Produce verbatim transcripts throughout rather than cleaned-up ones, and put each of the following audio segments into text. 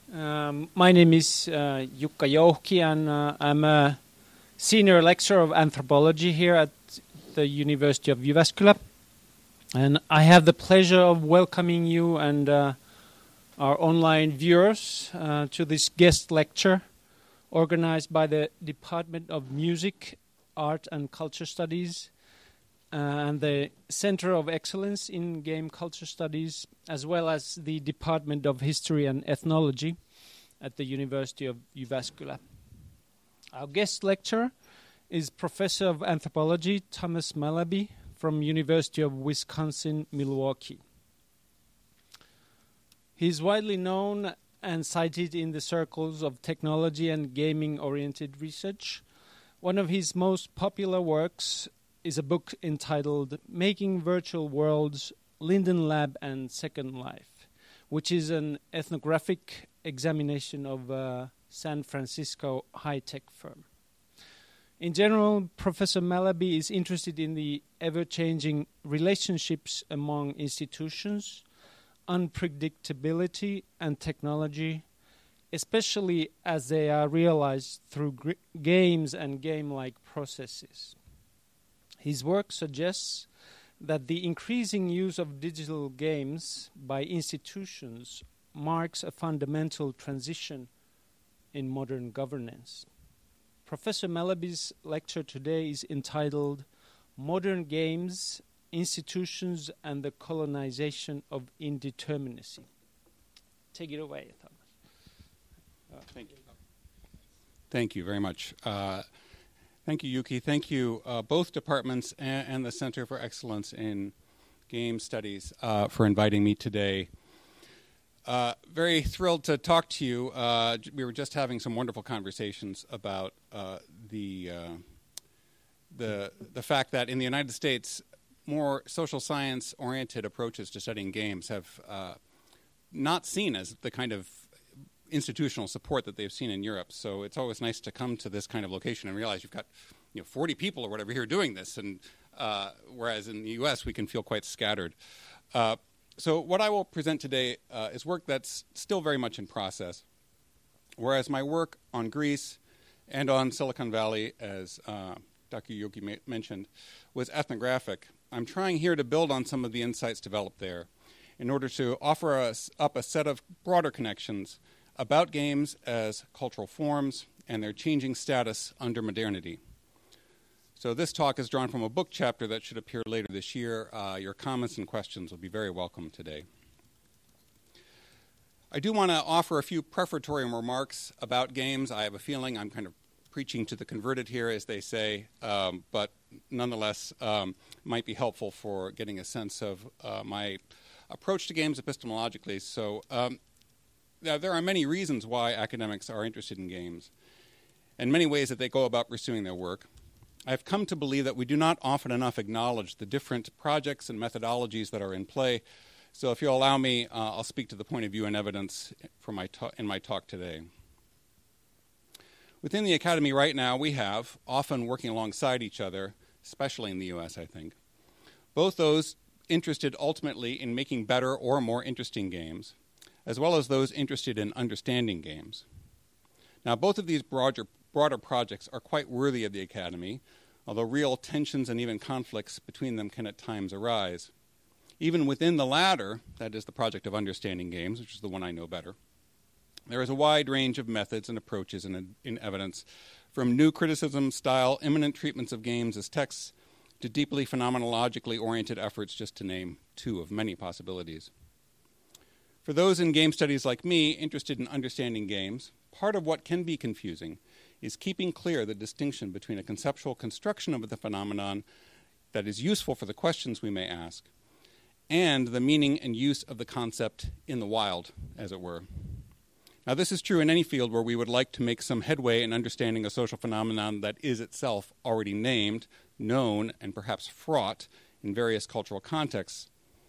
Um, my name is uh, Jukka Jouhki, and uh, I'm a senior lecturer of anthropology here at the University of Jyväskylä. And I have the pleasure of welcoming you and uh, our online viewers uh, to this guest lecture organized by the Department of Music, Art and Culture Studies uh, and the Center of Excellence in Game Culture Studies, as well as the Department of History and Ethnology at the University of Jyväskylä. Our guest lecturer is Professor of Anthropology Thomas Malaby from University of Wisconsin-Milwaukee. He is widely known and cited in the circles of technology and gaming-oriented research. One of his most popular works is a book entitled Making Virtual Worlds, Linden Lab and Second Life, which is an ethnographic examination of a San Francisco high-tech firm. In general, Professor Malaby is interested in the ever-changing relationships among institutions, unpredictability, and technology, especially as they are realized through gr- games and game-like processes. His work suggests that the increasing use of digital games by institutions marks a fundamental transition in modern governance. Professor Malaby's lecture today is entitled Modern Games, Institutions and the Colonization of Indeterminacy. Take it away, Thomas. Uh, thank you. Thank you very much. Uh, thank you, Yuki. Thank you, uh, both departments and, and the Center for Excellence in Game Studies uh, for inviting me today. Uh, very thrilled to talk to you. Uh, we were just having some wonderful conversations about uh, the uh, the the fact that in the United States, more social science-oriented approaches to studying games have uh, not seen as the kind of institutional support that they've seen in Europe. So it's always nice to come to this kind of location and realize you've got, you know, forty people or whatever here doing this, and uh, whereas in the U S we can feel quite scattered. Uh, So what I will present today uh, is work that's still very much in process, whereas my work on Greece and on Silicon Valley, as uh, Doctor Jouhki ma- mentioned, was ethnographic. I'm trying here to build on some of the insights developed there in order to offer us up a set of broader connections about games as cultural forms and their changing status under modernity. So this talk is drawn from a book chapter that should appear later this year. Uh, your comments and questions will be very welcome today. I do want to offer a few prefatory remarks about games. I have a feeling I'm kind of preaching to the converted here, as they say, um, but nonetheless um, might be helpful for getting a sense of uh, my approach to games epistemologically. So um, now, there are many reasons why academics are interested in games, and many ways that they go about pursuing their work. I've come to believe that we do not often enough acknowledge the different projects and methodologies that are in play. So if you'll allow me, uh, I'll speak to the point of view and evidence for my ta- in my talk today. Within the academy right now, we have, often working alongside each other, especially in the U S, I think, both those interested ultimately in making better or more interesting games, as well as those interested in understanding games. Now, both of these broader broader projects are quite worthy of the academy, although real tensions and even conflicts between them can at times arise. Even within the latter, that is the project of understanding games, which is the one I know better, there is a wide range of methods and approaches in, in evidence, from new criticism-style imminent treatments of games as texts to deeply phenomenologically oriented efforts, just to name two of many possibilities. For those in game studies like me interested in understanding games, part of what can be confusing is keeping clear the distinction between a conceptual construction of the phenomenon that is useful for the questions we may ask and the meaning and use of the concept in the wild, as it were. Now, this is true in any field where we would like to make some headway in understanding a social phenomenon that is itself already named, known, and perhaps fraught in various cultural contexts.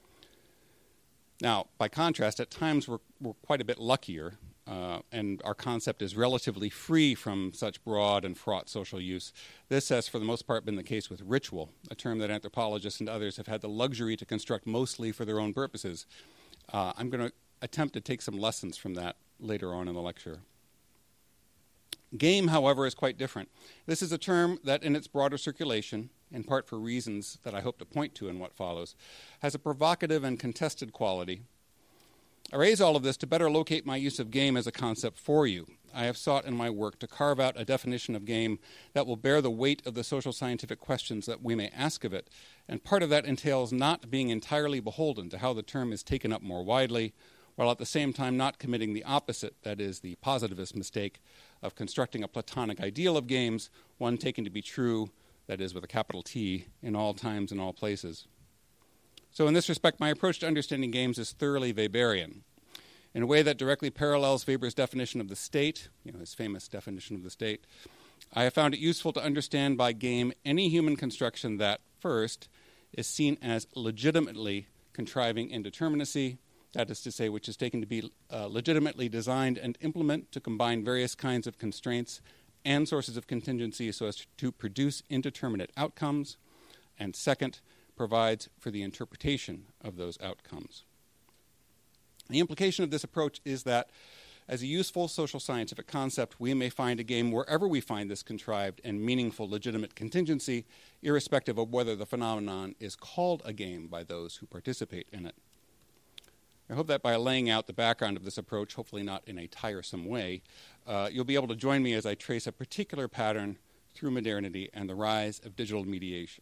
Now, by contrast, at times we're, we're quite a bit luckier, uh, and our concept is relatively free from such broad and fraught social use. This has, for the most part, been the case with ritual, a term that anthropologists and others have had the luxury to construct mostly for their own purposes. Uh, I'm going to attempt to take some lessons from that later on in the lecture. Game, however, is quite different. This is a term that in its broader circulation, in part for reasons that I hope to point to in what follows, has a provocative and contested quality. I raise all of this to better locate my use of game as a concept for you. I have sought in my work to carve out a definition of game that will bear the weight of the social scientific questions that we may ask of it, and part of that entails not being entirely beholden to how the term is taken up more widely, while at the same time not committing the opposite, that is, the positivist mistake of constructing a Platonic ideal of games, one taken to be true, that is, with a capital T, in all times and all places. So in this respect, my approach to understanding games is thoroughly Weberian, in a way that directly parallels Weber's definition of the state, you know, his famous definition of the state. I have found it useful to understand by game any human construction that, first, is seen as legitimately contriving indeterminacy, that is to say, which is taken to be uh, legitimately designed and implement to combine various kinds of constraints and sources of contingency so as to produce indeterminate outcomes, and second, provides for the interpretation of those outcomes. The implication of this approach is that, as a useful social scientific concept, we may find a game wherever we find this contrived and meaningful legitimate contingency, irrespective of whether the phenomenon is called a game by those who participate in it. I hope that by laying out the background of this approach, hopefully not in a tiresome way, uh, you'll be able to join me as I trace a particular pattern through modernity and the rise of digital mediation.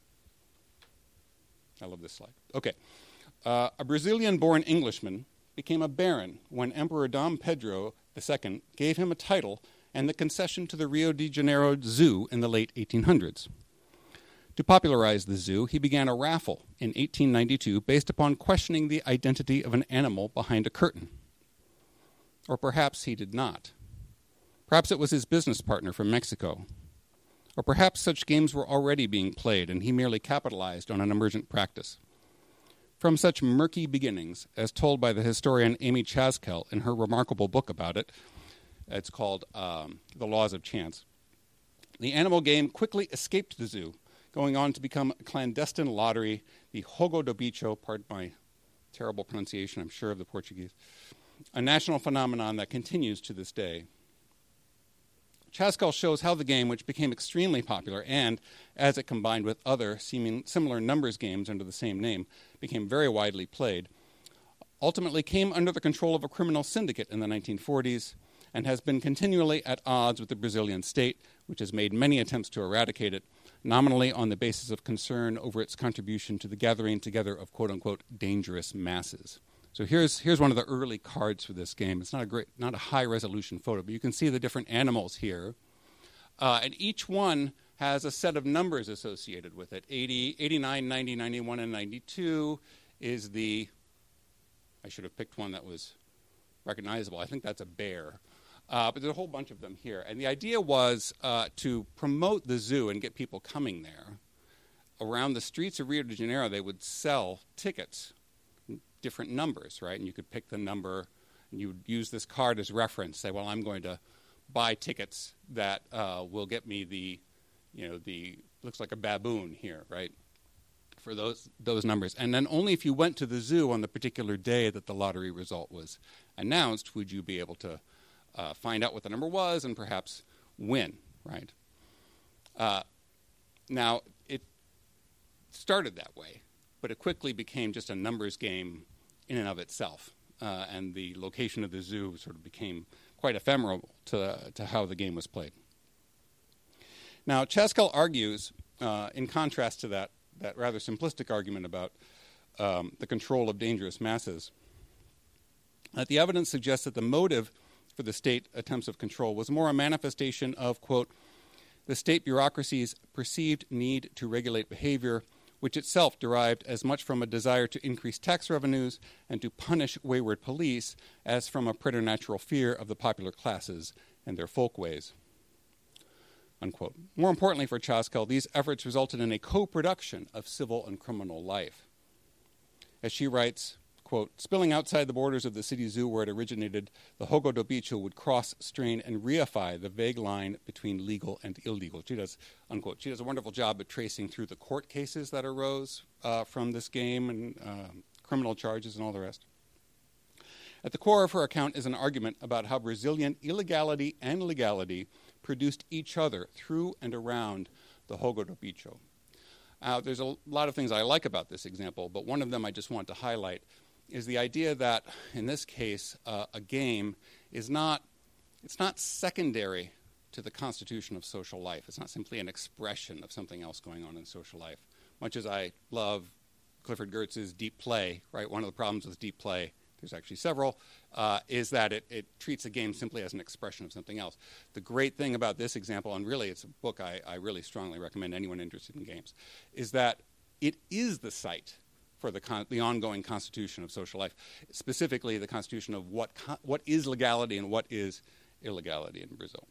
I love this slide. Okay. Uh, a Brazilian-born Englishman became a baron when Emperor Dom Pedro the Second gave him a title and the concession to the Rio de Janeiro Zoo in the late eighteen hundreds. To popularize the zoo, he began a raffle in eighteen ninety-two based upon questioning the identity of an animal behind a curtain. Or perhaps he did not. Perhaps it was his business partner from Mexico. Or perhaps such games were already being played and he merely capitalized on an emergent practice. From such murky beginnings, as told by the historian Amy Chaskel in her remarkable book about it, it's called um, The Laws of Chance, the animal game quickly escaped the zoo, going on to become a clandestine lottery, the Jogo do Bicho, pardon my terrible pronunciation, I'm sure, of the Portuguese, a national phenomenon that continues to this day. Chaskel shows how the game, which became extremely popular and, as it combined with other seeming similar numbers games under the same name, became very widely played, ultimately came under the control of a criminal syndicate in the nineteen forties and has been continually at odds with the Brazilian state, which has made many attempts to eradicate it, nominally on the basis of concern over its contribution to the gathering together of quote-unquote dangerous masses. So here's here's one of the early cards for this game. It's not a great, not a high-resolution photo, but you can see the different animals here. Uh, and each one has a set of numbers associated with it. eighty, eighty-nine, ninety, ninety-one, and ninety-two is the, I should have picked one that was recognizable. I think that's a bear. Uh, but there's a whole bunch of them here. And the idea was uh, to promote the zoo and get people coming there. Around the streets of Rio de Janeiro, they would sell tickets, different numbers, right? And you could pick the number, and you would use this card as reference, say, well, I'm going to buy tickets that uh, will get me the, you know, the, looks like a baboon here, right? For those those numbers. And then only if you went to the zoo on the particular day that the lottery result was announced would you be able to uh, find out what the number was and perhaps win, right? Uh, now, it started that way, but it quickly became just a numbers game in and of itself. Uh, and the location of the zoo sort of became quite ephemeral to, to how the game was played. Now, Chaskel argues, uh, in contrast to that, that rather simplistic argument about um, the control of dangerous masses, that the evidence suggests that the motive for the state attempts of control was more a manifestation of, quote, the state bureaucracy's perceived need to regulate behavior, which itself derived as much from a desire to increase tax revenues and to punish wayward police as from a preternatural fear of the popular classes and their folkways. Unquote. More importantly for Chaskel, these efforts resulted in a co-production of civil and criminal life. As she writes, quote, spilling outside the borders of the city zoo where it originated, the Jogo do Bicho would cross, strain, and reify the vague line between legal and illegal. She does, unquote, she does a wonderful job at tracing through the court cases that arose uh, from this game and uh, criminal charges and all the rest. At the core of her account is an argument about how Brazilian illegality and legality produced each other through and around the Jogo do Bicho. Uh, there's a lot of things I like about this example, but one of them I just want to highlight is the idea that, in this case, uh, a game is not, it's not secondary to the constitution of social life. It's not simply an expression of something else going on in social life. Much as I love Clifford Geertz's deep play, right, one of the problems with deep play, there's actually several, uh, is that it, it treats a game simply as an expression of something else. The great thing about this example, and really it's a book I, I really strongly recommend anyone interested in games, is that it is the site for the, con- the ongoing constitution of social life, specifically the constitution of what, co- what is legality and what is illegality in Brazil.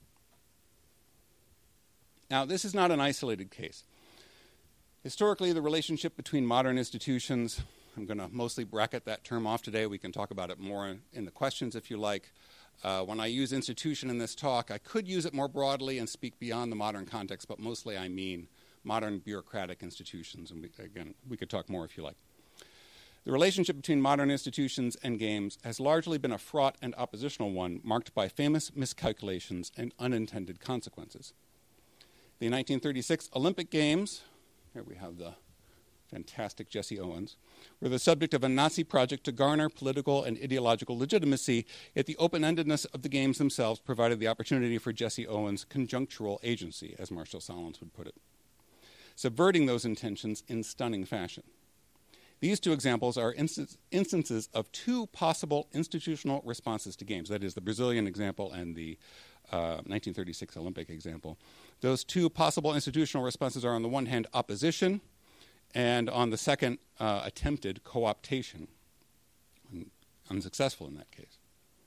Now, this is not an isolated case. Historically, the relationship between modern institutions, I'm going to mostly bracket that term off today. We can talk about it more in the questions if you like. Uh, when I use institution in this talk, I could use it more broadly and speak beyond the modern context, but mostly I mean modern bureaucratic institutions. And we, again, we could talk more if you like. The relationship between modern institutions and games has largely been a fraught and oppositional one, marked by famous miscalculations and unintended consequences. The nineteen thirty-six Olympic Games, here we have the fantastic Jesse Owens, were the subject of a Nazi project to garner political and ideological legitimacy, yet the open-endedness of the games themselves provided the opportunity for Jesse Owens' conjunctural agency, as Marshall Solons would put it, subverting those intentions in stunning fashion. These two examples are inst- instances of two possible institutional responses to games, that is, the Brazilian example and the uh, nineteen thirty-six Olympic example. Those two possible institutional responses are, on the one hand, opposition, and on the second, uh, attempted co-optation, unsuccessful in that case.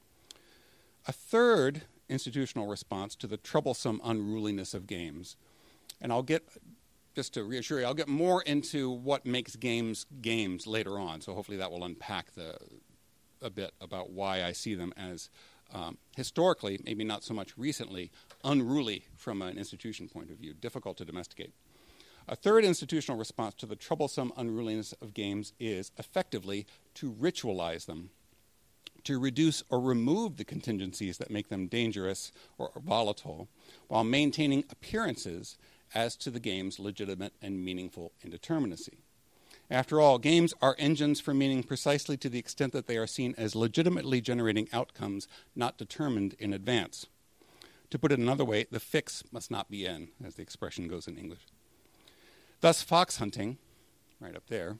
A third institutional response to the troublesome unruliness of games, and I'll get, just to reassure you, I'll get more into what makes games games later on, so hopefully that will unpack the, a bit about why I see them as um, historically, maybe not so much recently, unruly from an institution point of view, difficult to domesticate. A third institutional response to the troublesome unruliness of games is, effectively, to ritualize them, to reduce or remove the contingencies that make them dangerous or volatile, while maintaining appearances as to the game's legitimate and meaningful indeterminacy. After all, games are engines for meaning precisely to the extent that they are seen as legitimately generating outcomes not determined in advance. To put it another way, the fix must not be in, as the expression goes in English. Thus, fox hunting, right up there,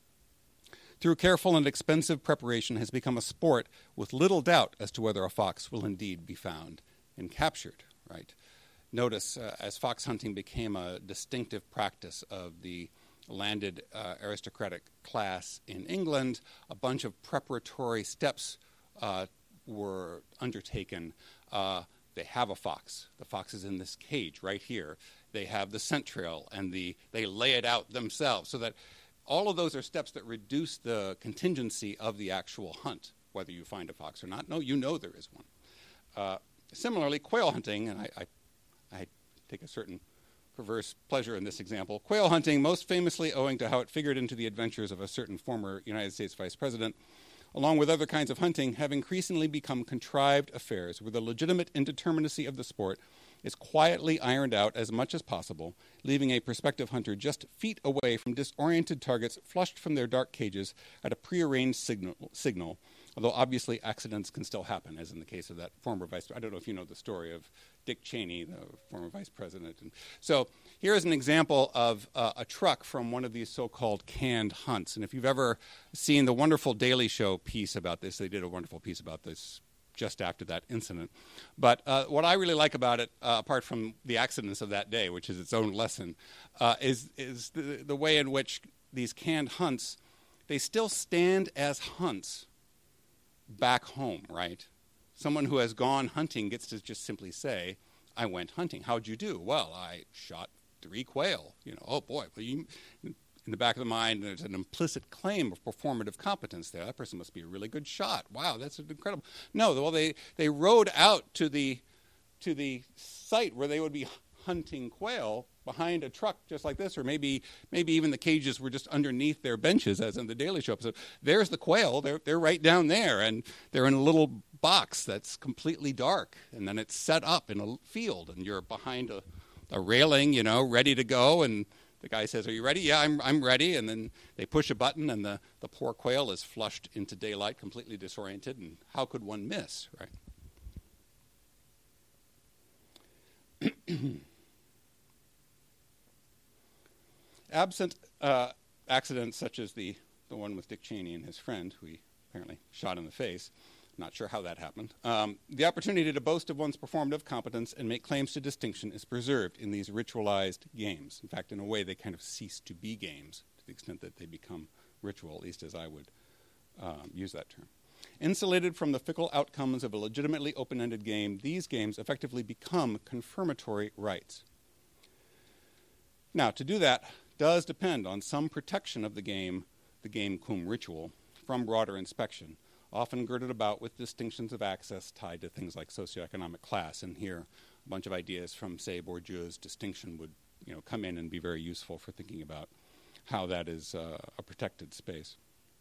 through careful and expensive preparation has become a sport with little doubt as to whether a fox will indeed be found and captured, right? Notice, uh, as fox hunting became a distinctive practice of the landed uh, aristocratic class in England, a bunch of preparatory steps uh, were undertaken. Uh, they have a fox. The fox is in this cage right here. They have the scent trail, and the they lay it out themselves, so that all of those are steps that reduce the contingency of the actual hunt, whether you find a fox or not. No, you know there is one. Uh, similarly, quail hunting, and I, I, I take a certain perverse pleasure in this example. Quail hunting, most famously owing to how it figured into the adventures of a certain former United States vice president, along with other kinds of hunting, have increasingly become contrived affairs where the legitimate indeterminacy of the sport is quietly ironed out as much as possible, leaving a prospective hunter just feet away from disoriented targets flushed from their dark cages at a prearranged signal, signal, although obviously accidents can still happen, as in the case of that former vice, I don't know if you know the story of Dick Cheney, the former vice president. And so here is an example of uh, a truck from one of these so-called canned hunts. And if you've ever seen the wonderful Daily Show piece about this, they did a wonderful piece about this just after that incident. But uh, what I really like about it, uh, apart from the accidents of that day, which is its own lesson, uh, is, is the, the way in which these canned hunts, they still stand as hunts back home, right? Someone who has gone hunting gets to just simply say, I went hunting. How'd you do? Well, I shot three quail. You know, oh boy. Well, you, in the back of the mind, there's an implicit claim of performative competence there. That person must be a really good shot. Wow, that's incredible. No, well, they, they rode out to the to the site where they would be hunting quail behind a truck just like this, or maybe maybe even the cages were just underneath their benches, as in the Daily Show episode. There's the quail. They're, they're right down there, and they're in a little box that's completely dark, and then it's set up in a field, and you're behind a, a railing, you know, ready to go, and the guy says, "Are you ready?" "Yeah, I'm I'm ready." And then they push a button, and the, the poor quail is flushed into daylight, completely disoriented, and how could one miss, right? Absent uh, accidents such as the, the one with Dick Cheney and his friend, who he apparently shot in the face, I'm not sure how that happened, um, the opportunity to boast of one's performative competence and make claims to distinction is preserved in these ritualized games. In fact, in a way, they kind of cease to be games to the extent that they become ritual, at least as I would um, use that term. Insulated from the fickle outcomes of a legitimately open-ended game, these games effectively become confirmatory rites. Now, to do that does depend on some protection of the game, the game cum ritual, from broader inspection, often girded about with distinctions of access tied to things like socioeconomic class. And here, a bunch of ideas from, say, Bourdieu's distinction would, you know, come in and be very useful for thinking about how that is uh, a protected space.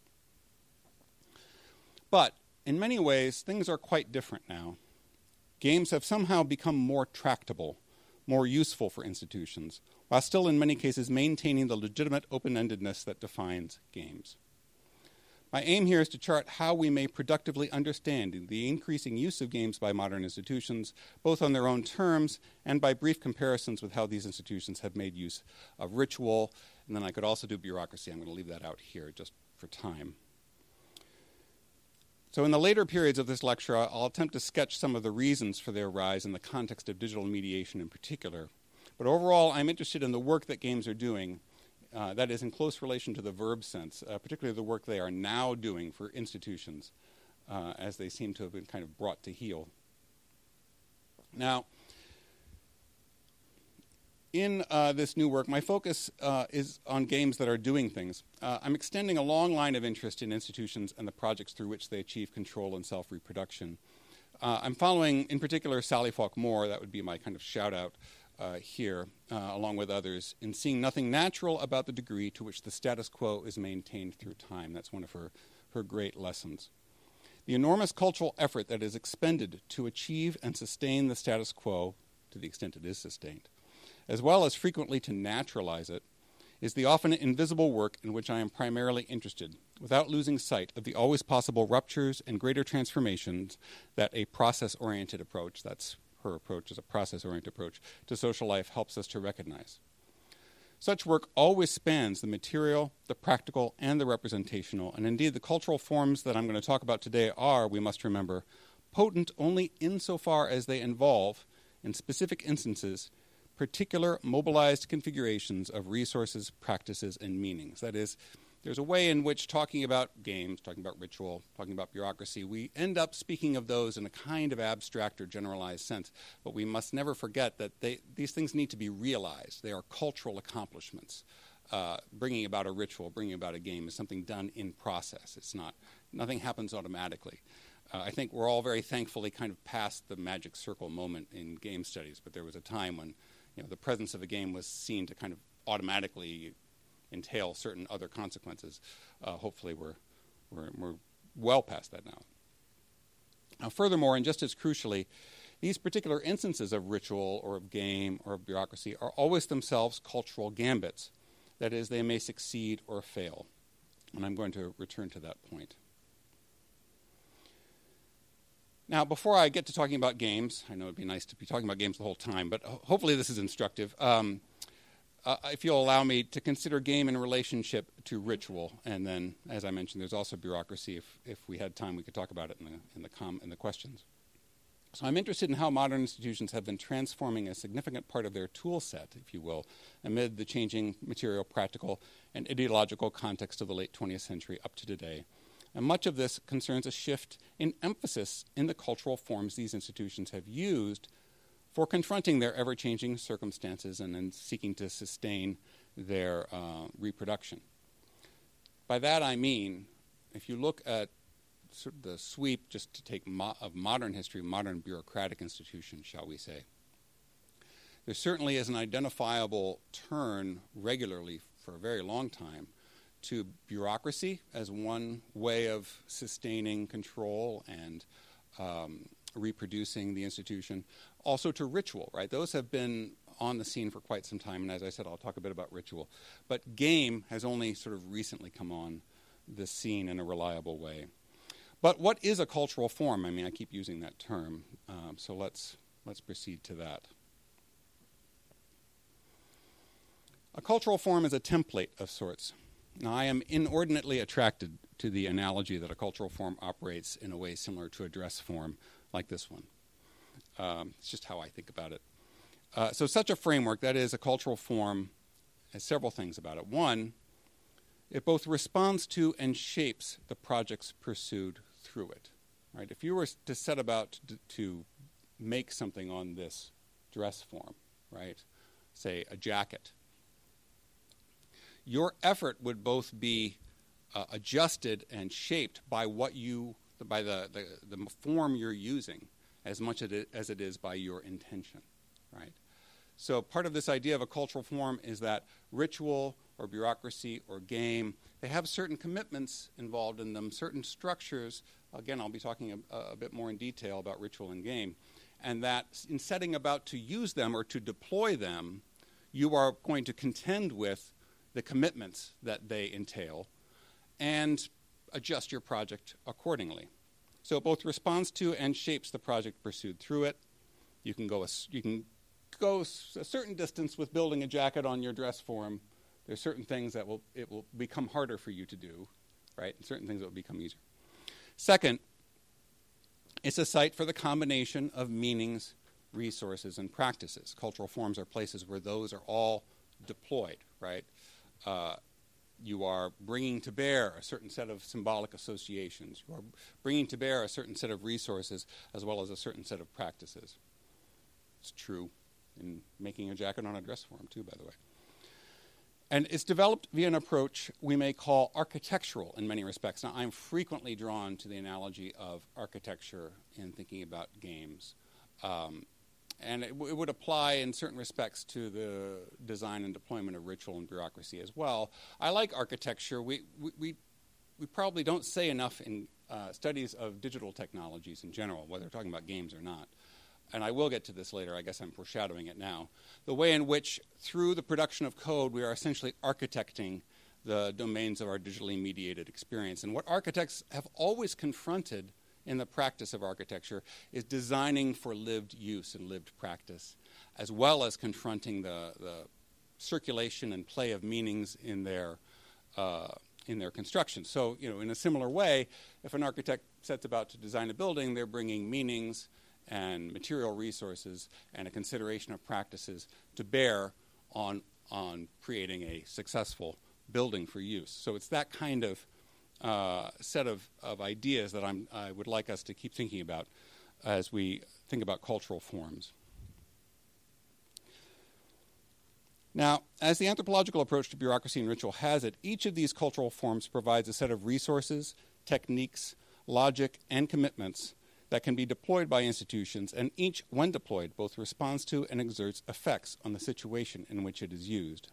But in many ways, things are quite different now. Games have somehow become more tractable, more useful for institutions, while still in many cases maintaining the legitimate open-endedness that defines games. My aim here is to chart how we may productively understand the increasing use of games by modern institutions, both on their own terms and by brief comparisons with how these institutions have made use of ritual. And then I could also do bureaucracy. I'm going to leave that out here just for time. So in the later periods of this lecture, I'll attempt to sketch some of the reasons for their rise in the context of digital mediation in particular. But overall, I'm interested in the work that games are doing, uh, that is in close relation to the verb sense, uh, particularly the work they are now doing for institutions, uh, as they seem to have been kind of brought to heel. Now, in uh, this new work, my focus uh, is on games that are doing things. Uh, I'm extending a long line of interest in institutions and the projects through which they achieve control and self-reproduction. Uh, I'm following, in particular, Sally Falk Moore. That would be my kind of shout-out uh, here, uh, along with others, in seeing nothing natural about the degree to which the status quo is maintained through time. That's one of her, her great lessons. The enormous cultural effort that is expended to achieve and sustain the status quo, to the extent it is sustained, as well as frequently to naturalize it, is the often invisible work in which I am primarily interested, without losing sight of the always possible ruptures and greater transformations that a process-oriented approach, that's her approach as a process-oriented approach, to social life helps us to recognize. Such work always spans the material, the practical, and the representational, and indeed the cultural forms that I'm going to talk about today are, we must remember, potent only insofar as they involve, in specific instances, particular mobilized configurations of resources, practices, and meanings. That is, there's a way in which talking about games, talking about ritual, talking about bureaucracy, we end up speaking of those in a kind of abstract or generalized sense. But we must never forget that they, these things need to be realized. They are cultural accomplishments. Uh, bringing about a ritual, bringing about a game is something done in process. It's not, nothing happens automatically. Uh, I think we're all very thankfully kind of past the magic circle moment in game studies, but there was a time when you know, the presence of a game was seen to kind of automatically entail certain other consequences. Uh, hopefully we're, we're, we're well past that now. Now, furthermore, and just as crucially, these particular instances of ritual or of game or of bureaucracy are always themselves cultural gambits. That is, they may succeed or fail. And I'm going to return to that point. Now, before I get to talking about games, I know it would be nice to be talking about games the whole time, but ho- hopefully this is instructive. Um, uh, if you'll allow me to consider game in relationship to ritual, and then, as I mentioned, there's also bureaucracy. If, if we had time, we could talk about it in the, in the, com- in the questions. So I'm interested in how modern institutions have been transforming a significant part of their tool set, if you will, amid the changing material, practical, and ideological context of the late twentieth century up to today. And much of this concerns a shift in emphasis in the cultural forms these institutions have used for confronting their ever-changing circumstances and in seeking to sustain their uh, reproduction. By that I mean, if you look at sort of the sweep, just to take mo- of modern history, modern bureaucratic institutions, shall we say, there certainly is an identifiable turn regularly for a very long time to bureaucracy as one way of sustaining control and um, reproducing the institution. Also to ritual, right? Those have been on the scene for quite some time, and as I said, I'll talk a bit about ritual. But game has only sort of recently come on the scene in a reliable way. But what is a cultural form? I mean, I keep using that term, um, so let's let's proceed to that. A cultural form is a template of sorts. Now, I am inordinately attracted to the analogy that a cultural form operates in a way similar to a dress form like this one. Um, it's just how I think about it. Uh, so such a framework, that is, a cultural form, has several things about it. One, it both responds to and shapes the projects pursued through it. Right? If you were to set about to, to make something on this dress form, right, say a jacket, your effort would both be uh, adjusted and shaped by what you, by the, the, the form you're using, as much as it is by your intention, right? So part of this idea of a cultural form is that ritual or bureaucracy or game, they have certain commitments involved in them, certain structures. Again, I'll be talking a, a bit more in detail about ritual and game. And that in setting about to use them or to deploy them, you are going to contend with the commitments that they entail and adjust your project accordingly. So it both responds to and shapes the project pursued through it. You can go a, you can go a certain distance with building a jacket on your dress form. There's certain things that will it will become harder for you to do, right? And certain things that will become easier. Second, it's a site for the combination of meanings, resources, and practices. Cultural forms are places where those are all deployed, right? Uh, you are bringing to bear a certain set of symbolic associations. You are bringing to bear a certain set of resources as well as a certain set of practices. It's true in making a jacket on a dress form, too, by the way. And it's developed via an approach we may call architectural in many respects. Now, I'm frequently drawn to the analogy of architecture in thinking about games. Um, And it, w- it would apply in certain respects to the design and deployment of ritual and bureaucracy as well. I like architecture. We we we, we probably don't say enough in uh, studies of digital technologies in general, whether we're talking about games or not. And I will get to this later. I guess I'm foreshadowing it now. The way in which, through the production of code, we are essentially architecting the domains of our digitally mediated experience. And what architects have always confronted in the practice of architecture is designing for lived use and lived practice, as well as confronting the, the circulation and play of meanings in their uh, in their construction. So, you know, in a similar way, if an architect sets about to design a building, they're bringing meanings and material resources and a consideration of practices to bear on on creating a successful building for use. So it's that kind of Uh, set of, of ideas that I'm, I would like us to keep thinking about as we think about cultural forms. Now, as the anthropological approach to bureaucracy and ritual has it, each of these cultural forms provides a set of resources, techniques, logic, and commitments that can be deployed by institutions, and each, when deployed, both responds to and exerts effects on the situation in which it is used.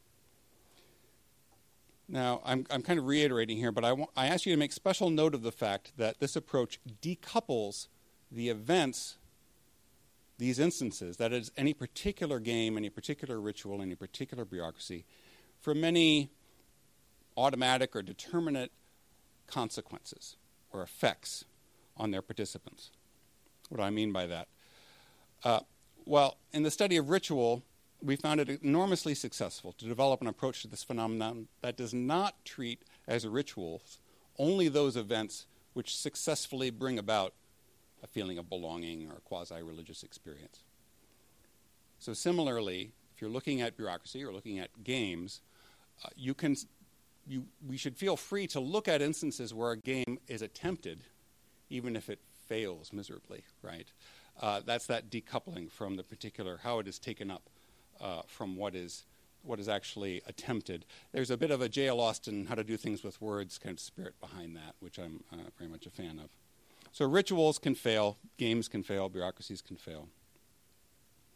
Now, I'm, I'm kind of reiterating here, but I, w- I ask you to make special note of the fact that this approach decouples the events, these instances, that is, any particular game, any particular ritual, any particular bureaucracy, from any automatic or determinate consequences or effects on their participants. What do I mean by that? Uh, well, in the study of ritual, we found it enormously successful to develop an approach to this phenomenon that does not treat as rituals only those events which successfully bring about a feeling of belonging or a quasi-religious experience. So similarly, if you're looking at bureaucracy or looking at games, uh, you can, you, we should feel free to look at instances where a game is attempted, even if it fails miserably, right? Uh, that's that decoupling from the particular, how it is taken up Uh, from what is what is actually attempted. There's a bit of a J L Austin, how to do things with words kind of spirit behind that, which I'm uh, very much a fan of. So rituals can fail, games can fail, bureaucracies can fail.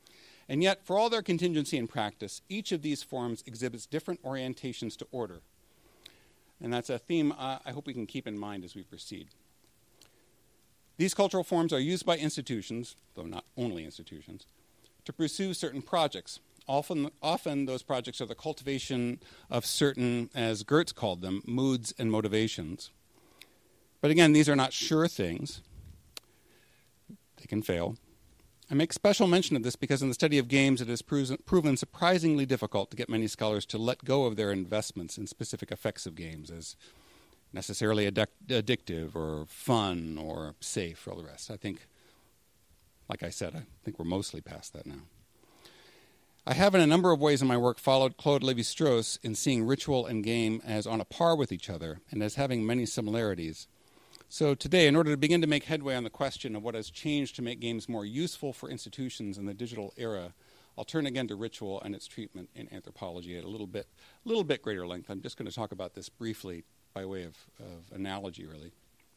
And yet, for all their contingency and practice, each of these forms exhibits different orientations to order. And that's a theme uh, I hope we can keep in mind as we proceed. These cultural forms are used by institutions, though not only institutions, to pursue certain projects. Often, often those projects are the cultivation of certain, as Goetz called them, moods and motivations. But again, these are not sure things. They can fail. I make special mention of this because in the study of games, it has proven surprisingly difficult to get many scholars to let go of their investments in specific effects of games as necessarily addic- addictive or fun or safe for all the rest. I think, like I said, I think we're mostly past that now. I have in a number of ways in my work followed Claude Lévi-Strauss in seeing ritual and game as on a par with each other and as having many similarities. So today, in order to begin to make headway on the question of what has changed to make games more useful for institutions in the digital era, I'll turn again to ritual and its treatment in anthropology at a little bit, little bit greater length. I'm just going to talk about this briefly by way of, of analogy, really.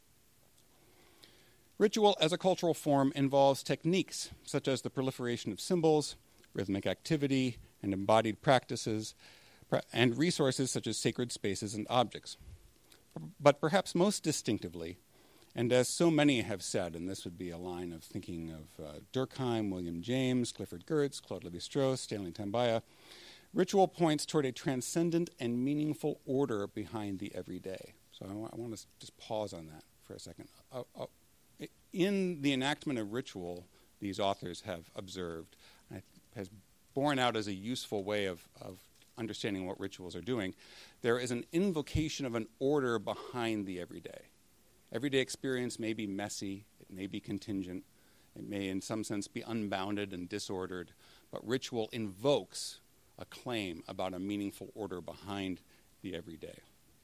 Ritual as a cultural form involves techniques such as the proliferation of symbols, rhythmic activity, and embodied practices, and resources such as sacred spaces and objects. But perhaps most distinctively, and as so many have said, and this would be a line of thinking of uh, Durkheim, William James, Clifford Geertz, Claude Lévi-Strauss, Stanley Tambaya, ritual points toward a transcendent and meaningful order behind the everyday. So I, w- I want to just pause on that for a second. Uh, uh, in the enactment of ritual, these authors have observed, has borne out as a useful way of, of understanding what rituals are doing, there is an invocation of an order behind the everyday. Everyday experience may be messy, it may be contingent, it may in some sense be unbounded and disordered, but ritual invokes a claim about a meaningful order behind the everyday.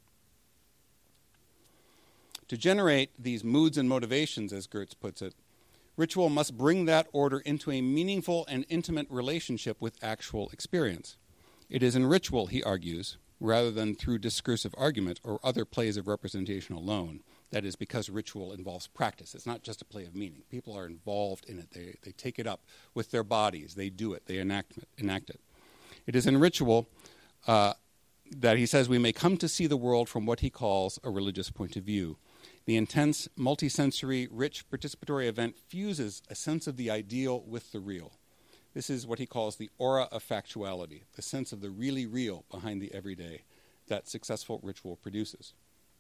To generate these moods and motivations, as Geertz puts it, ritual must bring that order into a meaningful and intimate relationship with actual experience. It is in ritual, he argues, rather than through discursive argument or other plays of representation alone. That is because ritual involves practice. It's not just a play of meaning. People are involved in it. They, they take it up with their bodies. They do it. They enact it. Enact it. It is in ritual uh, that he says we may come to see the world from what he calls a religious point of view. The intense, multisensory, rich, participatory event fuses a sense of the ideal with the real. This is what he calls the aura of factuality, the sense of the really real behind the everyday that successful ritual produces.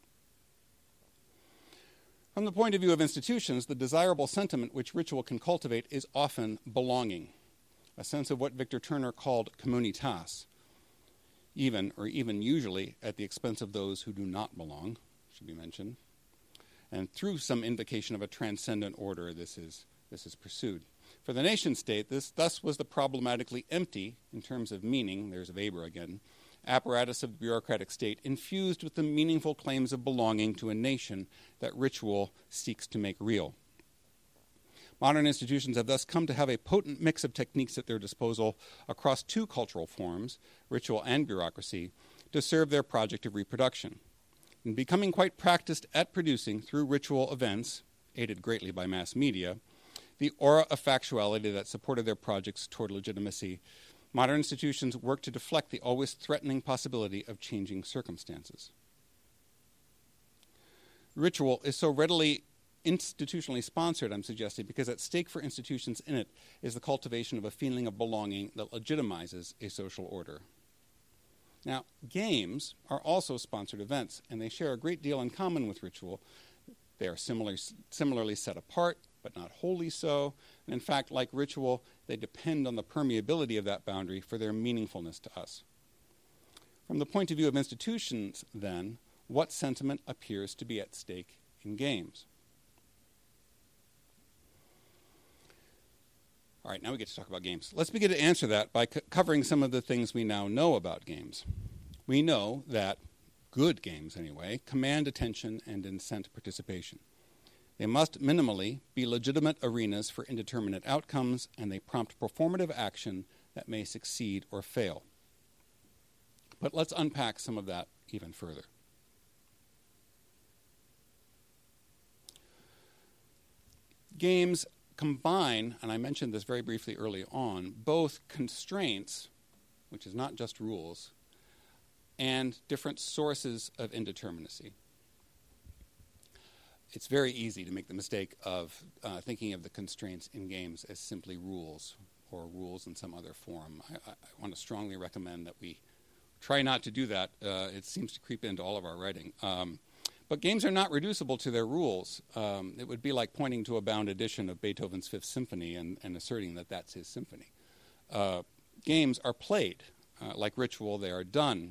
From the point of view of institutions, the desirable sentiment which ritual can cultivate is often belonging, a sense of what Victor Turner called communitas, even, or even usually, at the expense of those who do not belong, should be mentioned. And through some invocation of a transcendent order, this is, this is pursued. For the nation-state, this thus was the problematically empty, in terms of meaning, there's Weber again, apparatus of the bureaucratic state infused with the meaningful claims of belonging to a nation that ritual seeks to make real. Modern institutions have thus come to have a potent mix of techniques at their disposal across two cultural forms, ritual and bureaucracy, to serve their project of reproduction. And becoming quite practiced at producing, through ritual events, aided greatly by mass media, the aura of factuality that supported their projects toward legitimacy, modern institutions work to deflect the always threatening possibility of changing circumstances. Ritual is so readily institutionally sponsored, I'm suggesting, because at stake for institutions in it is the cultivation of a feeling of belonging that legitimizes a social order. Now, games are also sponsored events, and they share a great deal in common with ritual. They are similar, similarly set apart, but not wholly so. And in fact, like ritual, they depend on the permeability of that boundary for their meaningfulness to us. From the point of view of institutions, then, what sentiment appears to be at stake in games? All right, now we get to talk about games. Let's begin to answer that by co- covering some of the things we now know about games. We know that good games, anyway, command attention and incent participation. They must minimally be legitimate arenas for indeterminate outcomes, and they prompt performative action that may succeed or fail. But let's unpack some of that even further. Games combine, and I mentioned this very briefly early on, both constraints, which is not just rules, and different sources of indeterminacy. It's very easy to make the mistake of uh, thinking of the constraints in games as simply rules or rules in some other form. I, I, I want to strongly recommend that we try not to do that. Uh, it seems to creep into all of our writing. Um, but games are not reducible to their rules. Um, it would be like pointing to a bound edition of Beethoven's Fifth Symphony and, and asserting that that's his symphony. Uh, games are played. Uh, like ritual, they are done.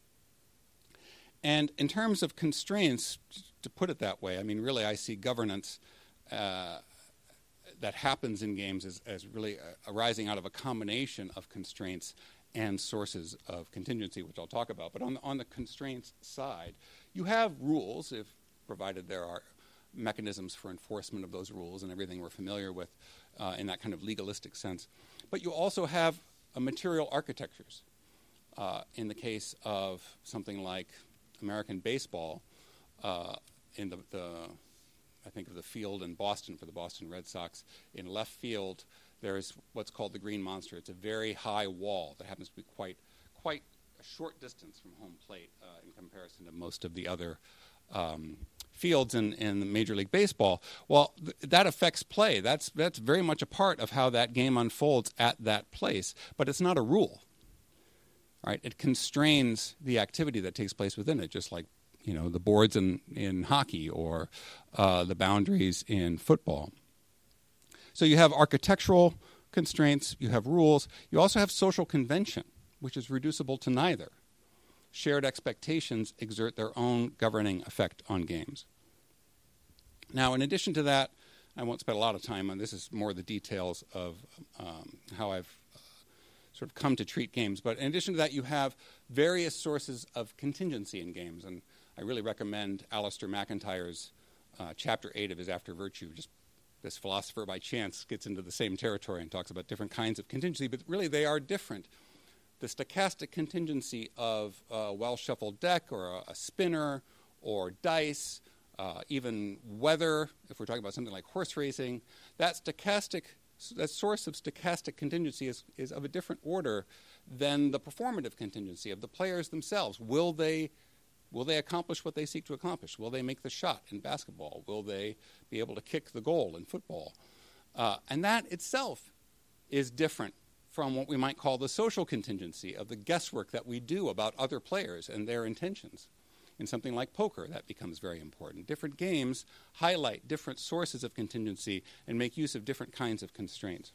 And in terms of constraints, to put it that way, I mean, really I see governance uh, that happens in games as, as really uh, arising out of a combination of constraints and sources of contingency, which I'll talk about. But on the, on the constraints side, you have rules, if provided there are mechanisms for enforcement of those rules and everything we're familiar with uh, in that kind of legalistic sense. But you also have uh, material architectures. Uh, in the case of something like American baseball, uh, in the, the, I think of the field in Boston for the Boston Red Sox, in left field, there is what's called the Green Monster. It's a very high wall that happens to be quite, quite a short distance from home plate uh, in comparison to most of the other um, fields in, in Major League Baseball. Well, th- that affects play. That's that's very much a part of how that game unfolds at that place, but it's not a rule. Right? It constrains the activity that takes place within it, just like, you know, the boards in, in hockey or uh, the boundaries in football. So you have architectural constraints, you have rules, you also have social convention, which is reducible to neither. Shared expectations exert their own governing effect on games. Now, in addition to that, I won't spend a lot of time on this, is more the details of um, how I've sort of come to treat games. But in addition to that, you have various sources of contingency in games. And I really recommend Alistair McIntyre's uh, chapter eight of his After Virtue. Just this philosopher by chance gets into the same territory and talks about different kinds of contingency, but really they are different. The stochastic contingency of a well-shuffled deck or a, a spinner or dice, uh, even weather, if we're talking about something like horse racing, that stochastic that source of stochastic contingency is, is of a different order than the performative contingency of the players themselves. Will they, will they accomplish what they seek to accomplish? Will they make the shot in basketball? Will they be able to kick the goal in football? Uh, and that itself is different from what we might call the social contingency of the guesswork that we do about other players and their intentions. In something like poker, that becomes very important. Different games highlight different sources of contingency and make use of different kinds of constraints.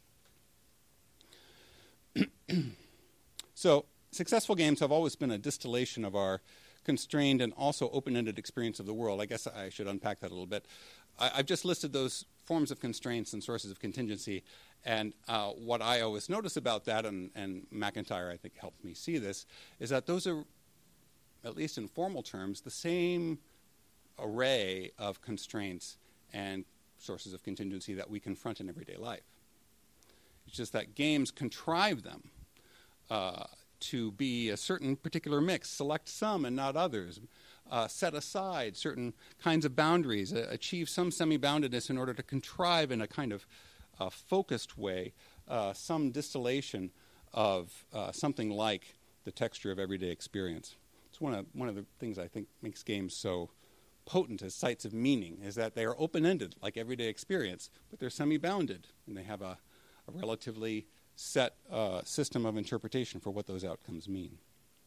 So, successful games have always been a distillation of our constrained and also open-ended experience of the world. I guess I should unpack that a little bit. I, I've just listed those forms of constraints and sources of contingency, and uh, what I always notice about that, and, and McIntyre, I think, helped me see this, is that those are, at least in formal terms, the same array of constraints and sources of contingency that we confront in everyday life. It's just that games contrive them uh, to be a certain particular mix, select some and not others, uh, set aside certain kinds of boundaries, uh, achieve some semi-boundedness in order to contrive in a kind of uh, focused way uh, some distillation of uh, something like the texture of everyday experience. It's one of one of the things I think makes games so potent as sites of meaning, is that they are open-ended, like everyday experience, but they're semi-bounded, and they have a, a relatively set uh, system of interpretation for what those outcomes mean.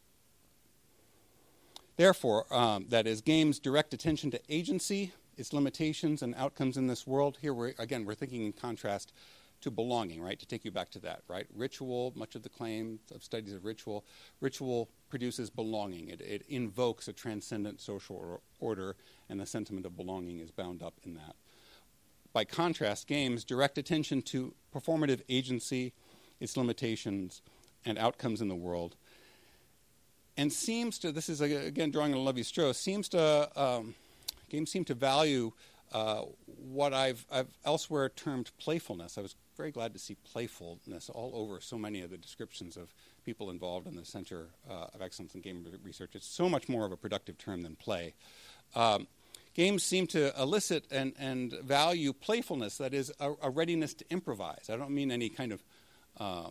Therefore, um, that is, games direct attention to agency, its limitations, and outcomes in this world. Here, we're, again, we're thinking in contrast to belonging, right, to take you back to that, right? Ritual, much of the claim of studies of ritual, ritual produces belonging. It, it invokes a transcendent social or order, and the sentiment of belonging is bound up in that. By contrast, games direct attention to performative agency, its limitations, and outcomes in the world, and seems to, this is again drawing on Levi-Strauss, seems to, um, games seem to value uh, what I've, I've elsewhere termed playfulness. I was very glad to see playfulness all over so many of the descriptions of people involved in the Center uh, of Excellence in Game Research. It's so much more of a productive term than play. Um, games seem to elicit and, and value playfulness, that is, a, a readiness to improvise. I don't mean any kind of uh,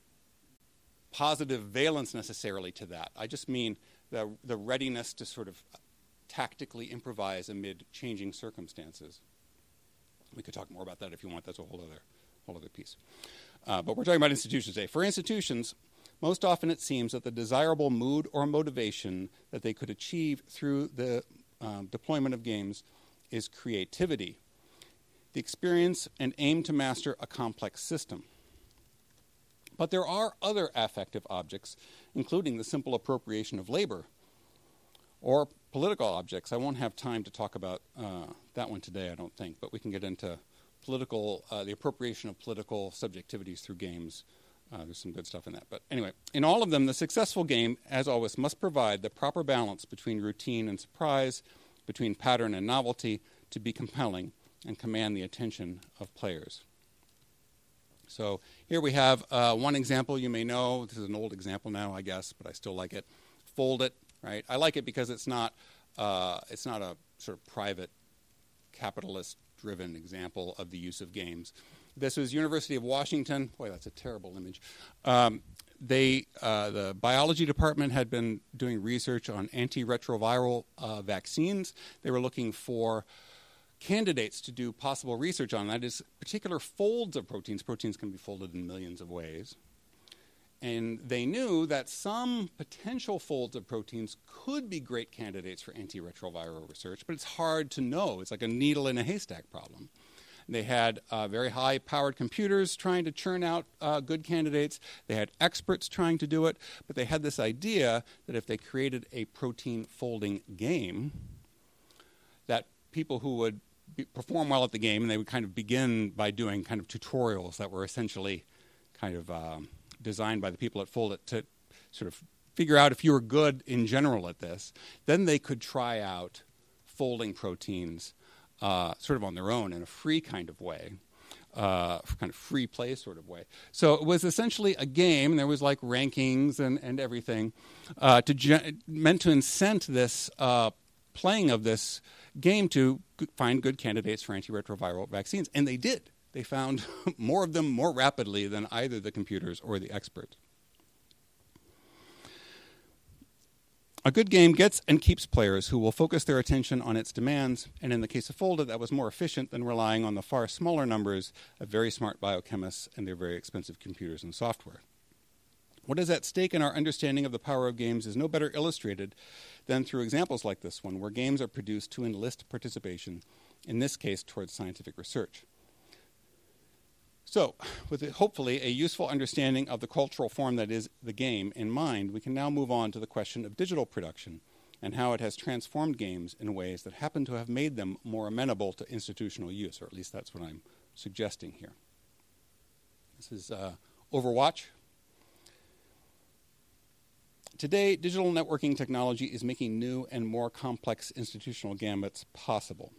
positive valence necessarily to that. I just mean the, the readiness to sort of tactically improvise amid changing circumstances. We could talk more about that if you want. That's a whole other, whole other piece. Uh, but we're talking about institutions today. For institutions, most often it seems that the desirable mood or motivation that they could achieve through the um, deployment of games is creativity, the experience and aim to master a complex system. But there are other affective objects, including the simple appropriation of labor, or political objects. I won't have time to talk about uh, that one today, I don't think, but we can get into political, uh, the appropriation of political subjectivities through games. Uh, there's some good stuff in that. But anyway, in all of them, the successful game, as always, must provide the proper balance between routine and surprise, between pattern and novelty, to be compelling and command the attention of players. So here we have uh, one example you may know. This is an old example now, I guess, but I still like it. Fold It. Right? I like it because it's not uh, it's not a sort of private capitalist-driven example of the use of games. This was University of Washington. Boy, that's a terrible image. Um, they uh, the biology department had been doing research on antiretroviral uh, vaccines. They were looking for candidates to do possible research on. That is, particular folds of proteins. Proteins can be folded in millions of ways. And they knew that some potential folds of proteins could be great candidates for antiretroviral research, but it's hard to know. It's like a needle in a haystack problem. They had uh, very high-powered computers trying to churn out uh, good candidates. They had experts trying to do it, but they had this idea that if they created a protein folding game, that people who would be, perform well at the game, and they would kind of begin by doing kind of tutorials that were essentially kind of um, designed by the people at Fold It to sort of figure out if you were good in general at this, then they could try out folding proteins uh, sort of on their own in a free kind of way, uh, kind of free play sort of way. So it was essentially a game. There was like rankings and, and everything uh, to ge- meant to incent this uh, playing of this game to g- find good candidates for antiretroviral vaccines, and they did. They found more of them more rapidly than either the computers or the experts. A good game gets and keeps players who will focus their attention on its demands, and in the case of Fold It, that was more efficient than relying on the far smaller numbers of very smart biochemists and their very expensive computers and software. What is at stake in our understanding of the power of games is no better illustrated than through examples like this one, where games are produced to enlist participation, in this case towards scientific research. So, with a, hopefully a useful understanding of the cultural form that is the game in mind, we can now move on to the question of digital production and how it has transformed games in ways that happen to have made them more amenable to institutional use, or at least that's what I'm suggesting here. This is uh, Overwatch. Today, digital networking technology is making new and more complex institutional gambits possible.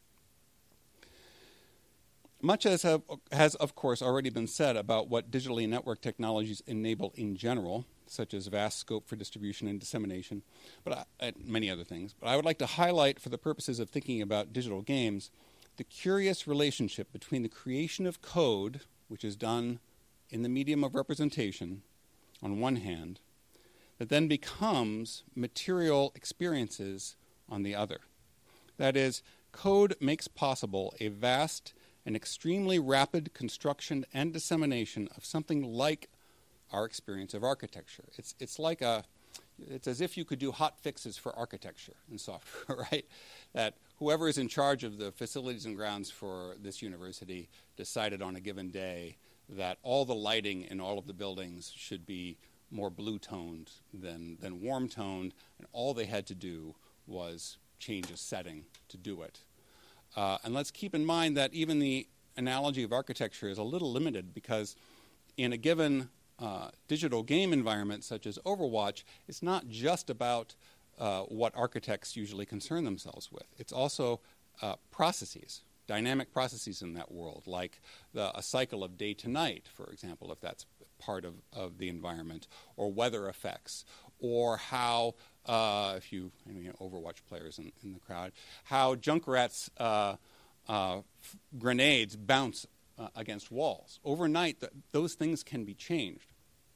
Much as have, has, of course, already been said about what digitally networked technologies enable in general, such as vast scope for distribution and dissemination, but I, and many other things. But I would like to highlight, for the purposes of thinking about digital games, the curious relationship between the creation of code, which is done in the medium of representation, on one hand, that then becomes material experiences on the other. That is, code makes possible a vast and extremely rapid construction and dissemination of something like our experience of architecture. It's it's like a, it's as if you could do hot fixes for architecture in software, right? That whoever is in charge of the facilities and grounds for this university decided on a given day that all the lighting in all of the buildings should be more blue-toned than, than warm-toned, and all they had to do was change a setting to do it. Uh, and let's keep in mind that even the analogy of architecture is a little limited, because in a given uh, digital game environment such as Overwatch, it's not just about uh, what architects usually concern themselves with. It's also uh, processes, dynamic processes in that world, like the, a cycle of day to night, for example, if that's part of, of the environment, or weather effects, or how uh, if you, you know, Overwatch players in, in the crowd, how Junkrat's uh, uh, f- grenades bounce uh, against walls. Overnight, th- those things can be changed.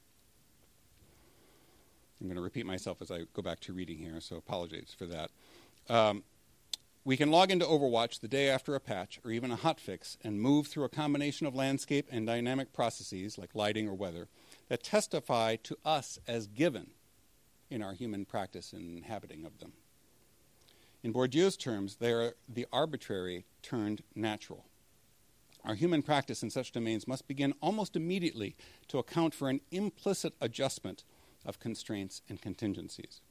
I'm going to repeat myself as I go back to reading here, so apologies for that. Um, we can log into Overwatch the day after a patch or even a hotfix and move through a combination of landscape and dynamic processes like lighting or weather that testify to us as given in our human practice and inhabiting of them. In Bourdieu's terms, they are the arbitrary turned natural. Our human practice in such domains must begin almost immediately to account for an implicit adjustment of constraints and contingencies.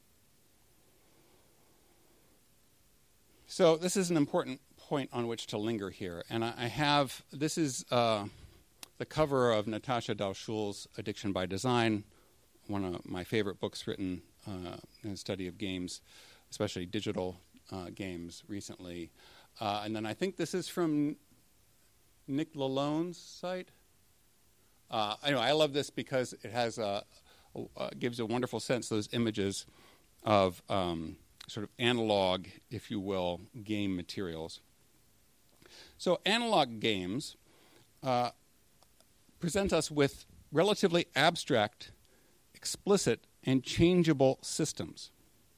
So this is an important point on which to linger here. And I, I have, this is uh, the cover of Natasha Dalshul's Addiction by Design, one of my favorite books written uh, in the study of games, especially digital uh, games recently. Uh, and then I think this is from Nick Lalone's site. Uh, I know I love this because it has a, uh, gives a wonderful sense, those images of um, sort of analog, if you will, game materials. So analog games uh, present us with relatively abstract, explicit, and changeable systems.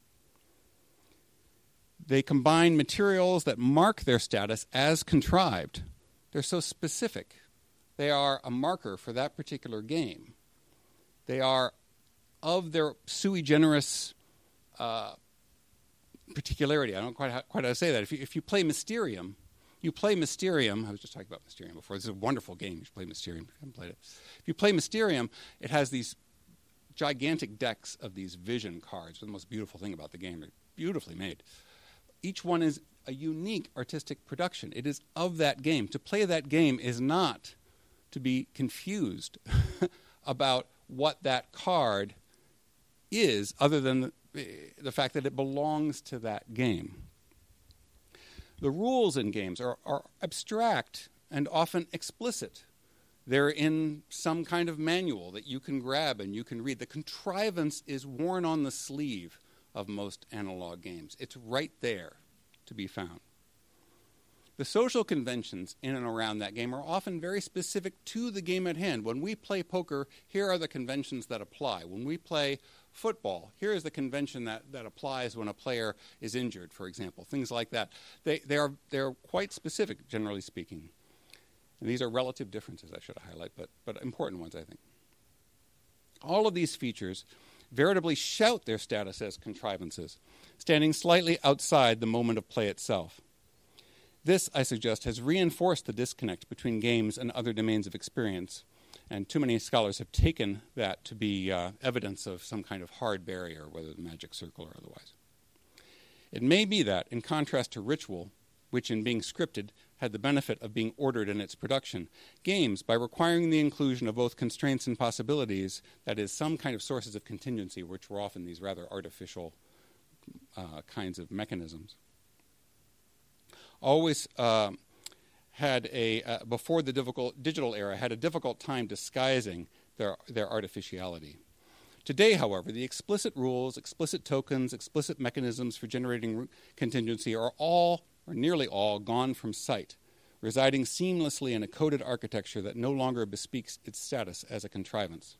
They combine materials that mark their status as contrived. They're so specific. They are a marker for that particular game. They are of their sui generis uh, particularity. I don't quite how, quite how to say that. If you, if you play Mysterium, you play Mysterium. I was just talking about Mysterium before. This is a wonderful game. You should play Mysterium. I haven't played it. If you play Mysterium, it has these gigantic decks of these vision cards. The most beautiful thing about the game. They're beautifully made. Each one is a unique artistic production. It is of that game. To play that game is not to be confused about what that card is, other than the, the fact that it belongs to that game. The rules in games are, are abstract and often explicit. They're in some kind of manual that you can grab and you can read. The contrivance is worn on the sleeve of most analog games. It's right there to be found. The social conventions in and around that game are often very specific to the game at hand. When we play poker, here are the conventions that apply. When we play football, here is the convention that, that applies when a player is injured, for example, things like that. They, they are they're quite specific, generally speaking. And these are relative differences, I should highlight, but, but important ones, I think. All of these features veritably shout their status as contrivances, standing slightly outside the moment of play itself. This, I suggest, has reinforced the disconnect between games and other domains of experience, and too many scholars have taken that to be uh, evidence of some kind of hard barrier, whether the magic circle or otherwise. It may be that, in contrast to ritual, which in being scripted had the benefit of being ordered in its production, games, by requiring the inclusion of both constraints and possibilities, that is, some kind of sources of contingency, which were often these rather artificial uh, kinds of mechanisms, always uh, had a, uh, before the difficult digital era, had a difficult time disguising their, their artificiality. Today, however, the explicit rules, explicit tokens, explicit mechanisms for generating contingency are all, or nearly all, gone from sight, residing seamlessly in a coded architecture that no longer bespeaks its status as a contrivance.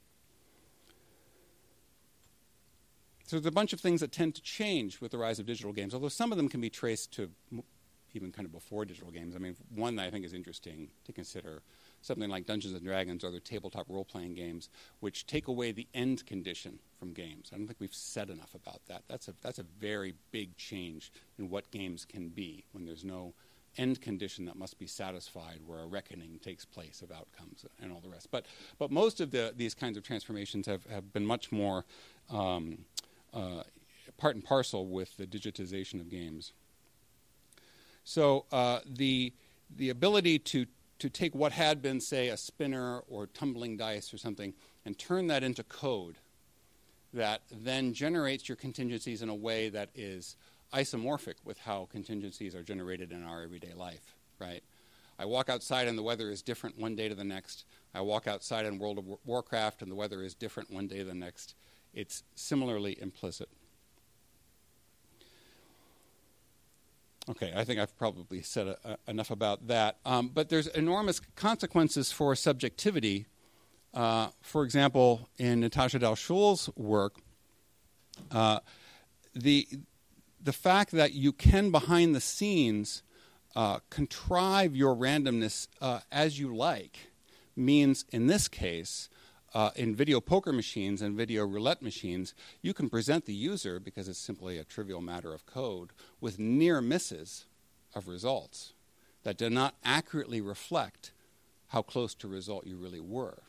So there's a bunch of things that tend to change with the rise of digital games, although some of them can be traced to even kind of before digital games. I mean, one that I think is interesting to consider, something like Dungeons and Dragons or other tabletop role-playing games, which take away the end condition from games. I don't think we've said enough about that. That's a that's a very big change in what games can be when there's no end condition that must be satisfied, where a reckoning takes place of outcomes and all the rest. But but most of the these kinds of transformations have, have been much more um, uh, part and parcel with the digitization of games. So uh, the the ability to to take what had been, say, a spinner or tumbling dice or something, and turn that into code that then generates your contingencies in a way that is isomorphic with how contingencies are generated in our everyday life, right? I walk outside and the weather is different one day to the next. I walk outside in World of Warcraft and the weather is different one day to the next. It's similarly implicit. Okay, I think I've probably said a, a, enough about that. Um, but there's enormous consequences for subjectivity. Uh, for example, in Natasha Dalshul's work, uh, the the fact that you can, behind the scenes, uh, contrive your randomness uh, as you like means, in this case, uh, in video poker machines and video roulette machines, you can present the user, because it's simply a trivial matter of code, with near misses of results that do not accurately reflect how close to result you really were.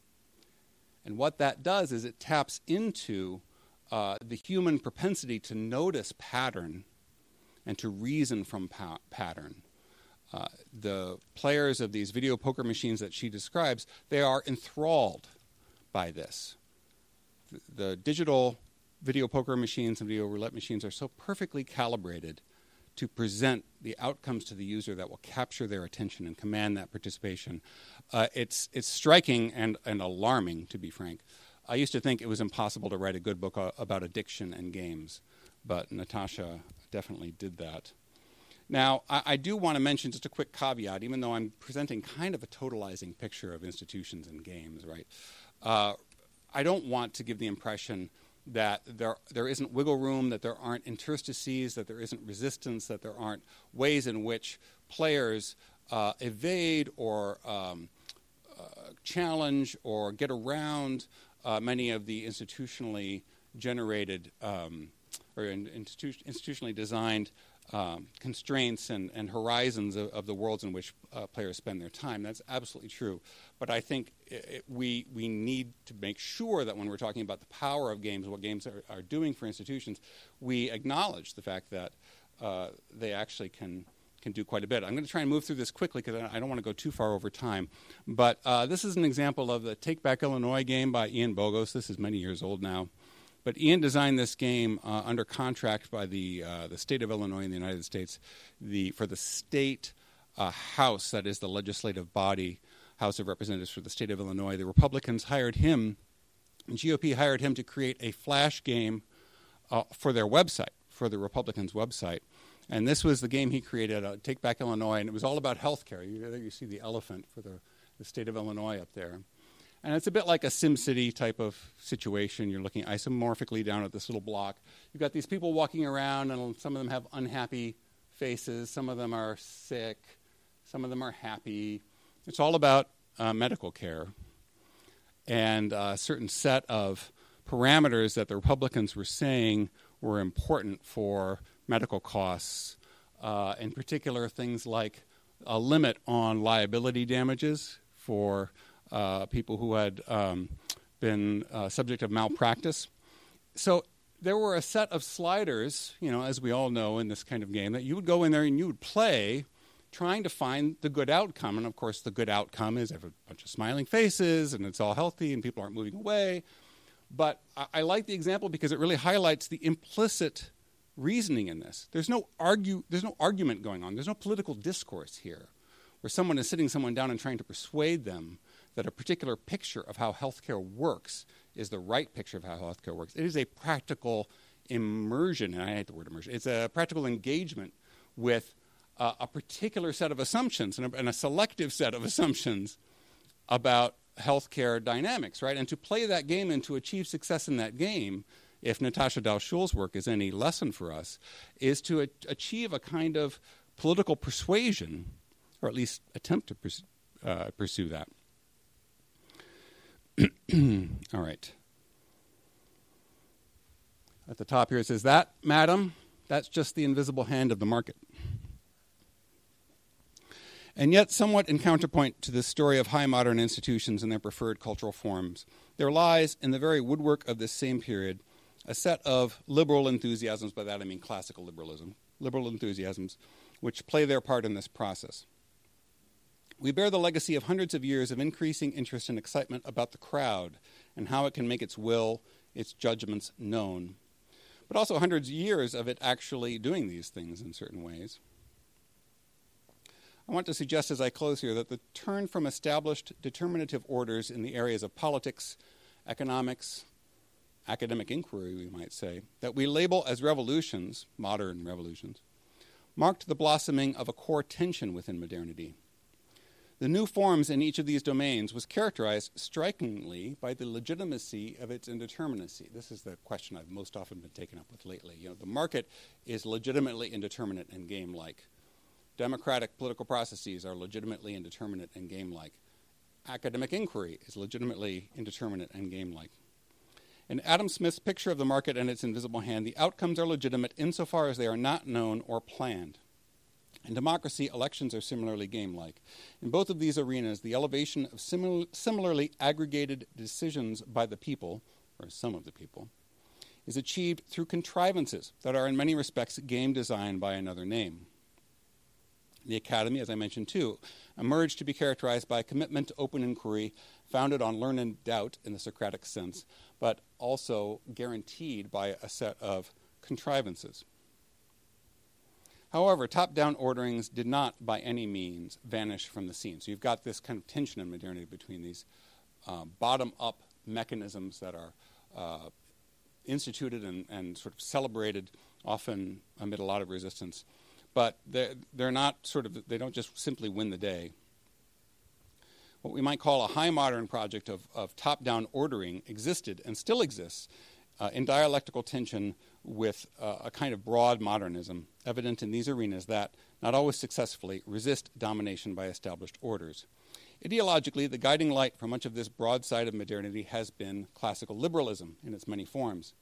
And what that does is it taps into uh, the human propensity to notice pattern and to reason from pa- pattern. Uh, the players of these video poker machines that she describes, they are enthralled by this. The, the digital video poker machines and video roulette machines are so perfectly calibrated to present the outcomes to the user that will capture their attention and command that participation. Uh, it's it's striking and, and alarming, to be frank. I used to think it was impossible to write a good book uh, about addiction and games, but Natasha definitely did that. Now, I, I do want to mention just a quick caveat, even though I'm presenting kind of a totalizing picture of institutions and games, right? Uh, I don't want to give the impression that there there isn't wiggle room, that there aren't interstices, that there isn't resistance, that there aren't ways in which players uh, evade or um, uh, challenge or get around uh, many of the institutionally generated um, or in, institu- institutionally designed um, constraints and, and horizons of, of the worlds in which uh, players spend their time. That's absolutely true. But I think it, we we need to make sure that when we're talking about the power of games, what games are, are doing for institutions, we acknowledge the fact that uh, they actually can can do quite a bit. I'm going to try and move through this quickly because I don't want to go too far over time. But uh, this is an example of the Take Back Illinois game by Ian Bogos. This is many years old now. But Ian designed this game uh, under contract by the uh, the state of Illinois in the United States, the for the state uh, House, that is the legislative body, House of Representatives for the state of Illinois. The Republicans hired him, and G O P hired him to create a flash game uh, for their website, for the Republicans' website. And this was the game he created, uh, Take Back Illinois, and it was all about health care. You, you see the elephant for the, the state of Illinois up there. And it's a bit like a SimCity type of situation. You're looking isomorphically down at this little block. You've got these people walking around, and some of them have unhappy faces. Some of them are sick. Some of them are happy. It's all about uh, medical care and a certain set of parameters that the Republicans were saying were important for medical costs, uh, in particular things like a limit on liability damages for Uh, people who had um, been uh, subject of malpractice. So there were a set of sliders, you know, as we all know in this kind of game, that you would go in there and you would play trying to find the good outcome. And, of course, the good outcome is a bunch of smiling faces and it's all healthy and people aren't moving away. But I, I like the example because it really highlights the implicit reasoning in this. There's no argue, there's no argument going on. There's no political discourse here where someone is sitting someone down and trying to persuade them that a particular picture of how healthcare works is the right picture of how healthcare works. It is a practical immersion, and I hate the word immersion. It's a practical engagement with uh, a particular set of assumptions and a, and a selective set of assumptions about healthcare dynamics, right? And to play that game and to achieve success in that game, if Natasha Dalshul's work is any lesson for us, is to a- achieve a kind of political persuasion, or at least attempt to pers- uh, pursue that. All right. At the top here it says, that, madam, that's just the invisible hand of the market. And yet, somewhat in counterpoint to this story of high modern institutions and their preferred cultural forms, there lies in the very woodwork of this same period a set of liberal enthusiasms, by that I mean classical liberalism, liberal enthusiasms, which play their part in this process. We bear the legacy of hundreds of years of increasing interest and excitement about the crowd and how it can make its will, its judgments known, but also hundreds of years of it actually doing these things in certain ways. I want to suggest as I close here that the turn from established determinative orders in the areas of politics, economics, academic inquiry, we might say, that we label as revolutions, modern revolutions, marked the blossoming of a core tension within modernity. The new forms in each of these domains was characterized strikingly by the legitimacy of its indeterminacy. This is the question I've most often been taken up with lately. You know, the market is legitimately indeterminate and game-like. Democratic political processes are legitimately indeterminate and game-like. Academic inquiry is legitimately indeterminate and game-like. In Adam Smith's picture of the market and its invisible hand, the outcomes are legitimate insofar as they are not known or planned. In democracy, elections are similarly game-like. In both of these arenas, the elevation of simil- similarly aggregated decisions by the people, or some of the people, is achieved through contrivances that are in many respects game design by another name. The academy, as I mentioned too, emerged to be characterized by a commitment to open inquiry founded on learned doubt in the Socratic sense, but also guaranteed by a set of contrivances. However, top-down orderings did not by any means vanish from the scene. So you've got this kind of tension in modernity between these uh, bottom-up mechanisms that are uh, instituted and, and sort of celebrated, often amid a lot of resistance. But they're, they're not sort of, they don't just simply win the day. What we might call a high modern project of, of top-down ordering existed and still exists uh, in dialectical tension with uh, a kind of broad modernism evident in these arenas that, not always successfully, resist domination by established orders. Ideologically, the guiding light for much of this broad side of modernity has been classical liberalism in its many forms.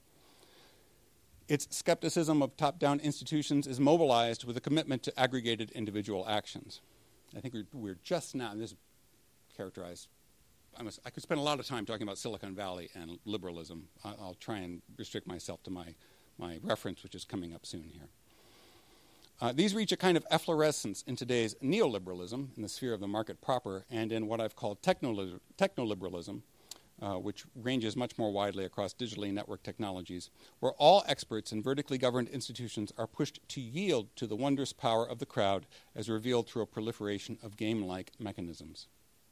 Its skepticism of top-down institutions is mobilized with a commitment to aggregated individual actions. I think we're, we're just now, and this is characterized, I, must, I could spend a lot of time talking about Silicon Valley and liberalism. I, I'll try and restrict myself to my, my reference, which is coming up soon here. Uh, these reach a kind of efflorescence in today's neoliberalism, in the sphere of the market proper, and in what I've called technoli- technoliberalism, Uh, which ranges much more widely across digitally networked technologies, where all experts in vertically governed institutions are pushed to yield to the wondrous power of the crowd as revealed through a proliferation of game-like mechanisms.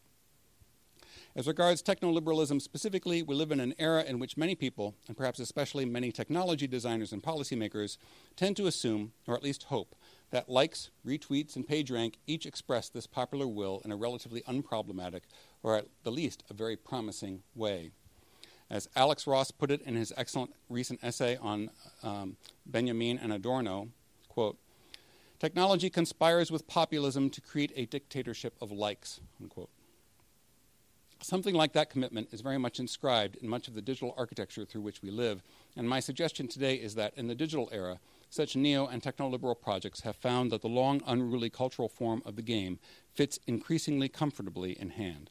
As regards technoliberalism specifically, we live in an era in which many people, and perhaps especially many technology designers and policymakers, tend to assume, or at least hope, that likes, retweets, and PageRank each express this popular will in a relatively unproblematic, or at the least a very promising way. As Alex Ross put it in his excellent recent essay on um, Benjamin and Adorno, quote, "Technology conspires with populism to create a dictatorship of likes," unquote. Something like that commitment is very much inscribed in much of the digital architecture through which we live, and my suggestion today is that in the digital era, such neo- and technoliberal projects have found that the long, unruly cultural form of the game fits increasingly comfortably in hand.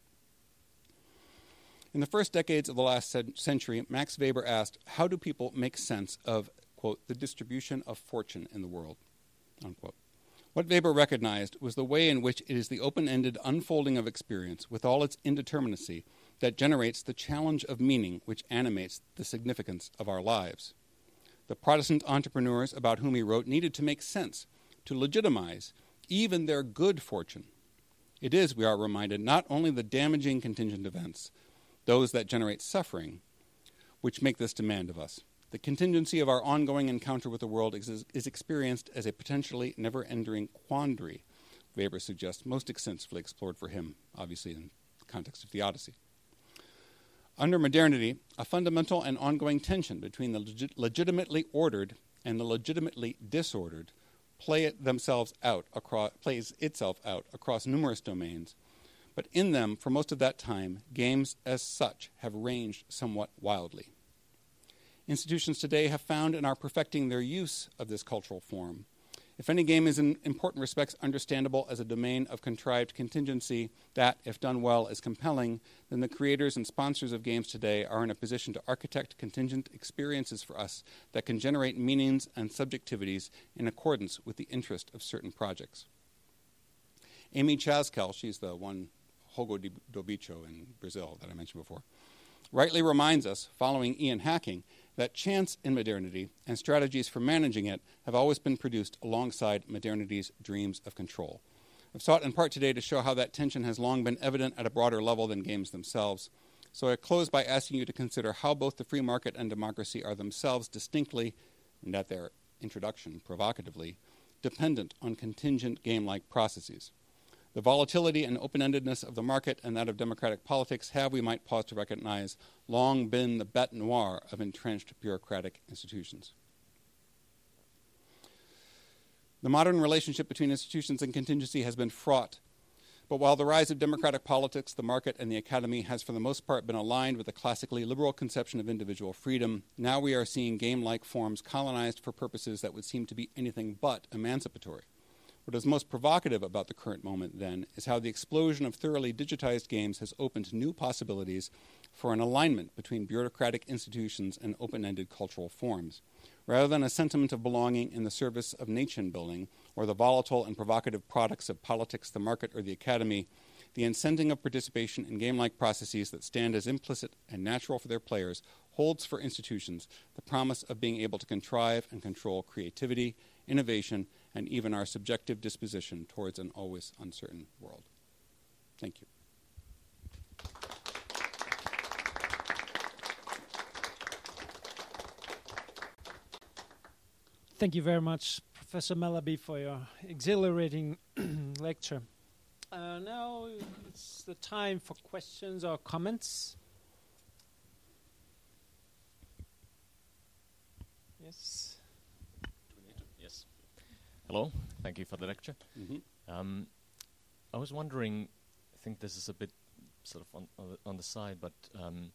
In the first decades of the last century, Max Weber asked, how do people make sense of, quote, the distribution of fortune in the world, unquote. What Weber recognized was the way in which it is the open-ended unfolding of experience, with all its indeterminacy, that generates the challenge of meaning which animates the significance of our lives. The Protestant entrepreneurs about whom he wrote needed to make sense, to legitimize even their good fortune. It is, we are reminded, not only the damaging contingent events, those that generate suffering, which make this demand of us. The contingency of our ongoing encounter with the world is, is experienced as a potentially never-ending quandary, Weber suggests, most extensively explored for him, obviously in the context of the Odyssey. Under modernity, a fundamental and ongoing tension between the legi- legitimately ordered and the legitimately disordered play it themselves out across, plays itself out across numerous domains, but in them, for most of that time, games as such have ranged somewhat wildly. Institutions today have found and are perfecting their use of this cultural form. If any game is in important respects understandable as a domain of contrived contingency that, if done well, is compelling, then the creators and sponsors of games today are in a position to architect contingent experiences for us that can generate meanings and subjectivities in accordance with the interest of certain projects. Amy Chaskel, she's the one Jogo do Bicho in Brazil that I mentioned before, rightly reminds us, following Ian Hacking, that chance in modernity and strategies for managing it have always been produced alongside modernity's dreams of control. I've sought in part today to show how that tension has long been evident at a broader level than games themselves. So I close by asking you to consider how both the free market and democracy are themselves distinctly, and at their introduction provocatively, dependent on contingent game-like processes. The volatility and open-endedness of the market and that of democratic politics have, we might pause to recognize, long been the bête noire of entrenched bureaucratic institutions. The modern relationship between institutions and contingency has been fraught. But while the rise of democratic politics, the market, and the academy has for the most part been aligned with a classically liberal conception of individual freedom, now we are seeing game-like forms colonized for purposes that would seem to be anything but emancipatory. What is most provocative about the current moment, then, is how the explosion of thoroughly digitized games has opened new possibilities for an alignment between bureaucratic institutions and open-ended cultural forms. Rather than a sentiment of belonging in the service of nation-building, or the volatile and provocative products of politics, the market, or the academy, the incenting of participation in game-like processes that stand as implicit and natural for their players holds for institutions the promise of being able to contrive and control creativity, innovation, and even our subjective disposition towards an always uncertain world. Thank you. Thank you very much, Professor Malaby, for your exhilarating lecture. Uh, now it's the time for questions or comments. Yes. Yes. Hello. Thank you for the lecture. Mm-hmm. Um, I was wondering, I think this is a bit sort of on, on, the, on the side, but um,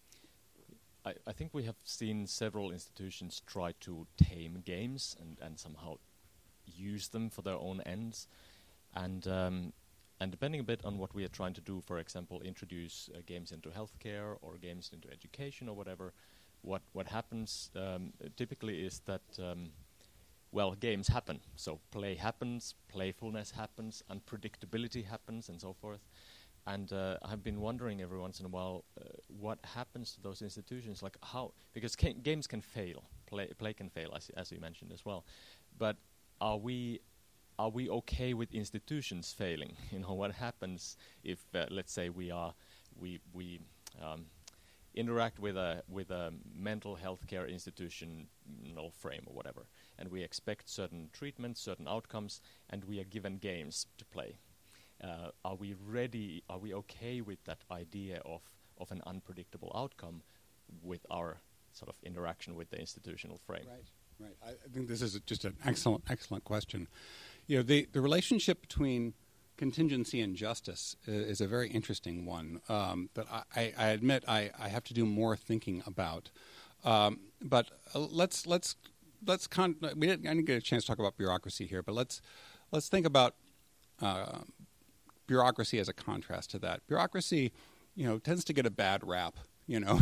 I, I think we have seen several institutions try to tame games and, and somehow use them for their own ends. And um, and depending a bit on what we are trying to do, for example, introduce uh, games into healthcare or games into education or whatever, what, what happens um, typically is that, um, well, games happen. So play happens, playfulness happens, unpredictability happens, and so forth. And uh, I've been wondering every once in a while uh, what happens to those institutions, like how, because ca- games can fail, play, play can fail, as, as you mentioned as well. But are we are we okay with institutions failing? You know, what happens if, uh, let's say, we are we we um, interact with a with a mental health care institutional frame or whatever, and we expect certain treatments, certain outcomes, and we are given games to play. Uh, are we ready, are we okay with that idea of, of an unpredictable outcome with our sort of interaction with the institutional frame? Right, right. I, I think this is a, just an excellent, excellent question. You know, the, the relationship between contingency and justice uh, is a very interesting one um, that I, I, I admit I, I have to do more thinking about. Um, but uh, let's let's let's con- we didn't, I didn't get a chance to talk about bureaucracy here, but let's let's think about uh, bureaucracy as a contrast to that. Bureaucracy, you know, tends to get a bad rap, you know,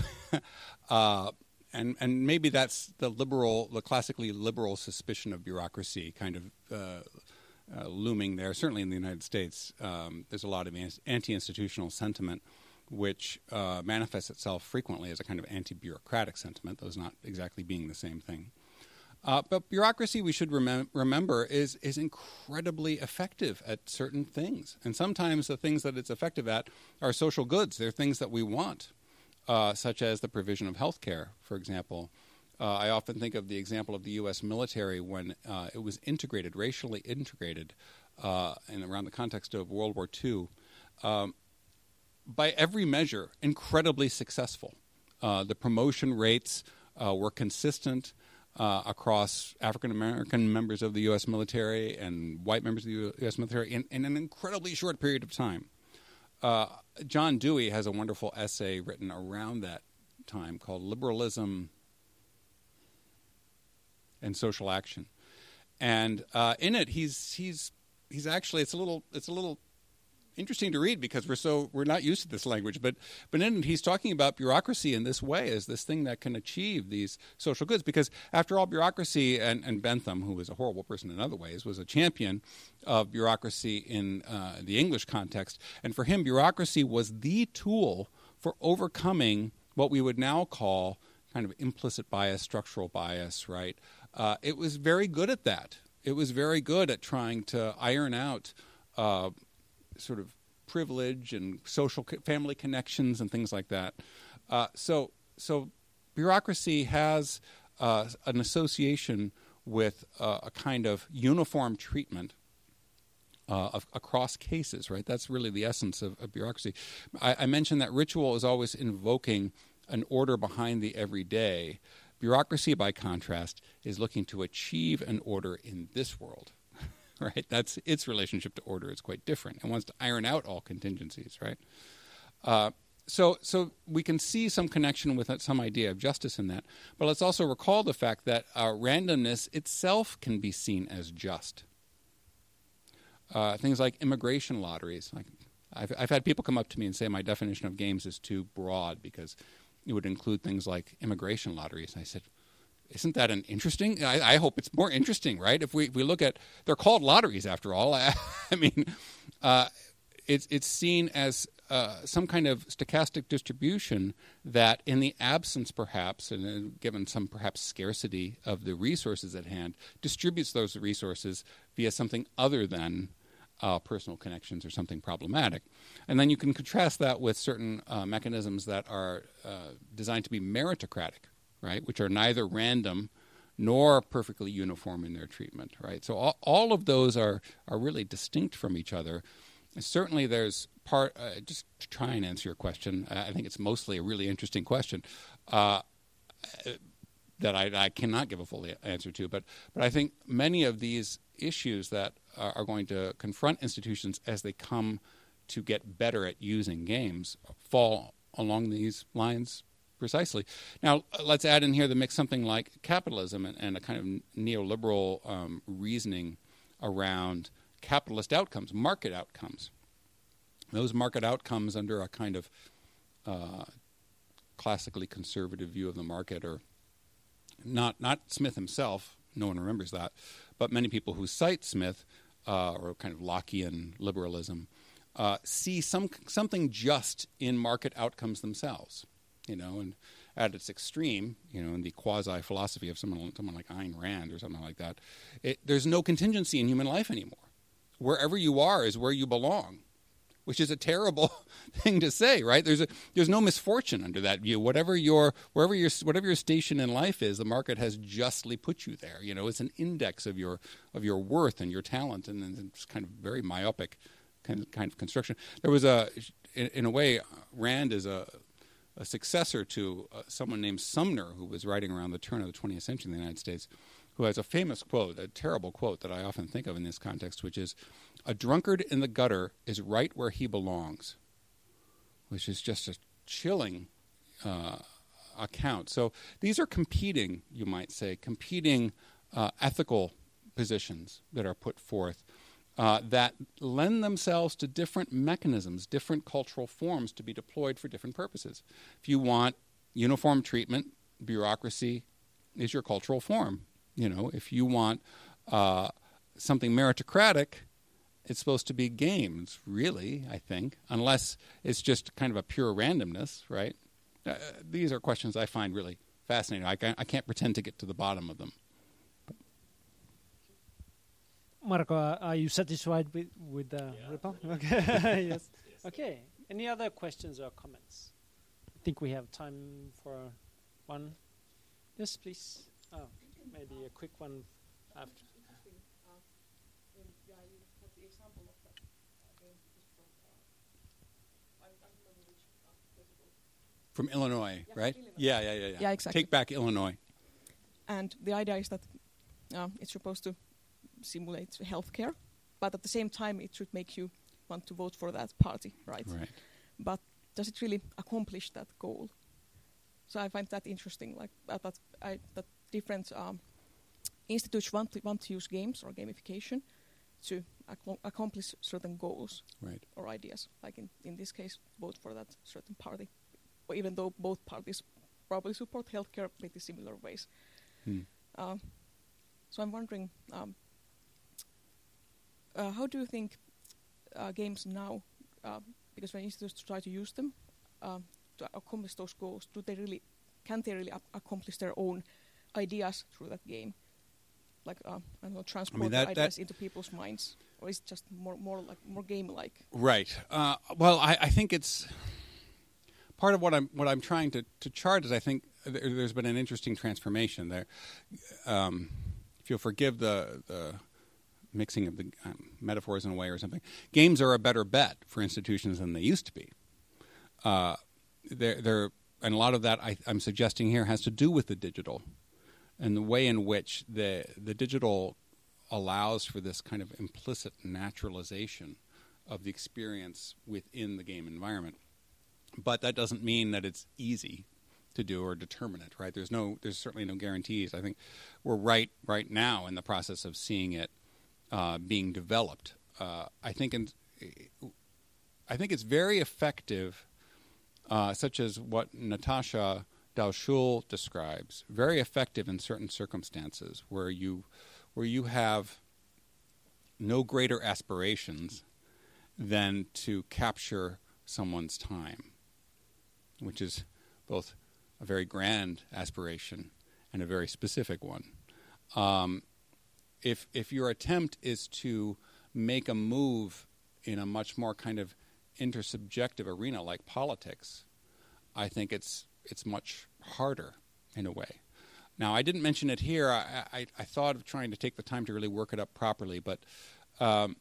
uh, and and maybe that's the liberal, the classically liberal suspicion of bureaucracy kind of uh, uh, looming there. Certainly in the United States, um, there's a lot of anti-institutional sentiment, which uh, manifests itself frequently as a kind of anti-bureaucratic sentiment, those not exactly being the same thing. Uh, but bureaucracy, we should remem- remember, is is incredibly effective at certain things. And sometimes the things that it's effective at are social goods. They're things that we want, uh, such as the provision of health care, for example. Uh, I often think of the example of the U S military when uh, it was integrated, racially integrated, uh, and around the context of World War Two. Um, by every measure, incredibly successful. Uh, the promotion rates uh, were consistent Uh, across African-American members of the U S military and white members of the U S military in, in an incredibly short period of time. Uh, John Dewey has a wonderful essay written around that time called Liberalism and Social Action. And uh, in it, he's he's he's actually, it's a little it's a little interesting to read because we're so we're not used to this language, but but in it, he's talking about bureaucracy in this way as this thing that can achieve these social goods. Because after all, bureaucracy, and, and Bentham, who was a horrible person in other ways, was a champion of bureaucracy in uh, the English context, and for him, bureaucracy was the tool for overcoming what we would now call kind of implicit bias, structural bias. Right? Uh, it was very good at that. It was very good at trying to iron out Uh, sort of privilege and social co- family connections and things like that. Uh, so, so bureaucracy has uh, an association with uh, a kind of uniform treatment uh, of, across cases, right? That's really the essence of, of bureaucracy. I, I mentioned that ritual is always invoking an order behind the everyday. Bureaucracy, by contrast, is looking to achieve an order in this world, right? That's its relationship to order is quite different. It wants to iron out all contingencies, right? Uh, so, so we can see some connection with that, some idea of justice in that. But let's also recall the fact that uh, randomness itself can be seen as just. Uh, things like immigration lotteries. Like I've, I've had people come up to me and say my definition of games is too broad because it would include things like immigration lotteries. And I said, isn't that an interesting? I, I hope it's more interesting, right? If we if we look at, they're called lotteries after all. I, I mean, uh, it's it's seen as uh, some kind of stochastic distribution that, in the absence, perhaps, and uh, given some perhaps scarcity of the resources at hand, distributes those resources via something other than Uh, personal connections or something problematic. And then you can contrast that with certain uh, mechanisms that are uh, designed to be meritocratic, right, which are neither random nor perfectly uniform in their treatment, right? So all, all of those are, are really distinct from each other. And certainly there's part, uh, just to try and answer your question, uh, I think it's mostly a really interesting question, uh, that I, I cannot give a full answer to, but but I think many of these issues that are, are going to confront institutions as they come to get better at using games fall along these lines precisely. Now, let's add in here the mix something like capitalism and, and a kind of neoliberal um, reasoning around capitalist outcomes, market outcomes. Those market outcomes under a kind of uh, classically conservative view of the market, or Not not Smith himself, no one remembers that, but many people who cite Smith, uh, or kind of Lockean liberalism, uh, see some something just in market outcomes themselves, you know, and at its extreme, you know, in the quasi-philosophy of someone, someone like Ayn Rand or something like that, it, there's no contingency in human life anymore. Wherever you are is where you belong, which is a terrible thing to say, right? There's a, there's no misfortune under that view. Whatever your wherever your whatever your station in life is, the market has justly put you there. You know, it's an index of your of your worth and your talent, and it's kind of very myopic kind of kind of construction. There was a, in, in a way, Rand is a, a successor to uh, someone named Sumner, who was writing around the turn of the twentieth century in the United States, who has a famous quote, a terrible quote that I often think of in this context, which is, "A drunkard in the gutter is right where he belongs," which is just a chilling uh, account. So these are competing, you might say, competing uh, ethical positions that are put forth uh, that lend themselves to different mechanisms, different cultural forms to be deployed for different purposes. If you want uniform treatment, bureaucracy is your cultural form. You know, if you want uh, something meritocratic, it's supposed to be games, really, I think, unless it's just kind of a pure randomness, right? Uh, these are questions I find really fascinating. I can't, I can't pretend to get to the bottom of them. Marco, are you satisfied with, with the yeah. report? Okay. yes. yes. Okay. Any other questions or comments? I think we have time for one. Yes, please. Oh, maybe a quick one after. From Illinois, yeah, right? Illinois. Yeah, yeah, yeah, yeah. Yeah, exactly. Take Back Illinois. And the idea is that uh, it's supposed to simulate healthcare, but at the same time it should make you want to vote for that party, right? Right. But does it really accomplish that goal? So I find that interesting, like uh, that, I, that different um, institutes want to, want to use games or gamification to ac- accomplish certain goals, right, or ideas. Like in, in this case, vote for that certain party, or even though both parties probably support healthcare in pretty similar ways. Hmm. Uh, so I'm wondering, um, uh, how do you think uh, games now, uh, because when institutes try to use them uh, to accomplish those goals, do they really, can they really a- accomplish their own ideas through that game? Like, uh, I don't know, transport I mean that, ideas that into people's minds, or is it just more, more like more game-like? Right. Uh, well, I, I think it's part of what I'm what I'm trying to, to chart is I think there, there's been an interesting transformation there. Um, if you'll forgive the, the mixing of the um, metaphors in a way or something, games are a better bet for institutions than they used to be. Uh, they're, they're, and a lot of that I, I'm suggesting here has to do with the digital and the way in which the the digital allows for this kind of implicit naturalization of the experience within the game environment. But that doesn't mean that it's easy to do or determinate, right? There's no, there's certainly no guarantees. I think we're right right now in the process of seeing it uh, being developed. Uh, I think, in, I think it's very effective, uh, such as what Natasha Dalshul describes. Very effective in certain circumstances where you, where you have no greater aspirations than to capture someone's time, which is both a very grand aspiration and a very specific one. Um, if if your attempt is to make a move in a much more kind of intersubjective arena like politics, I think it's it's much harder in a way. Now, I didn't mention it here. I, I, I thought of trying to take the time to really work it up properly, but um,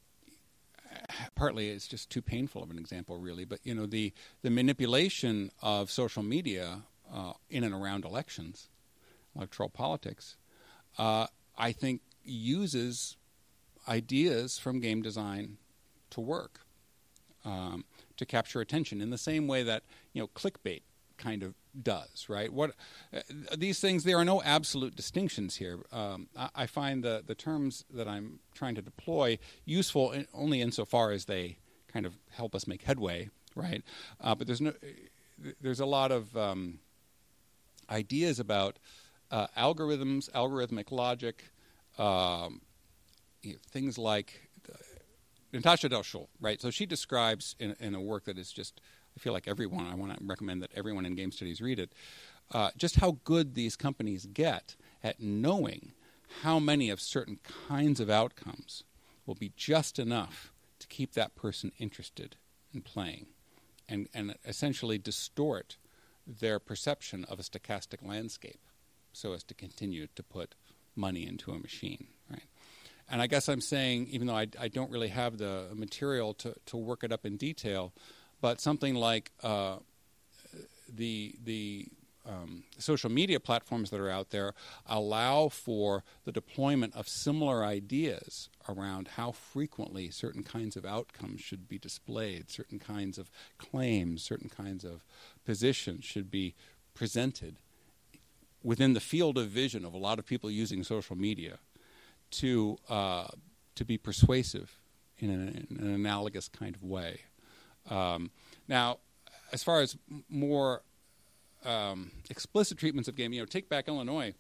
partly it's just too painful of an example, really. But, you know, the, the manipulation of social media uh, in and around elections, electoral politics, uh, I think uses ideas from game design to work, um, to capture attention in the same way that, you know, clickbait kind of does, right? What uh, these things, there are no absolute distinctions here. Um, I, I find the, the terms that I'm trying to deploy useful in, only insofar as they kind of help us make headway, right? Uh, but there's no, there's a lot of um, ideas about uh, algorithms, algorithmic logic, um, you know, things like the, Natasha Dalshul, right? So she describes in, in a work that is just, I feel like everyone, I want to recommend that everyone in game studies read it, uh, just how good these companies get at knowing how many of certain kinds of outcomes will be just enough to keep that person interested in playing and, and essentially distort their perception of a stochastic landscape so as to continue to put money into a machine, right? And I guess I'm saying, even though I, I don't really have the material to, to work it up in detail, but something like uh, the the um, social media platforms that are out there allow for the deployment of similar ideas around how frequently certain kinds of outcomes should be displayed, certain kinds of claims, certain kinds of positions should be presented within the field of vision of a lot of people using social media to uh, to be persuasive in an, in an analogous kind of way. Um, now, as far as m- more um, explicit treatments of game, you know, Take Back Illinois,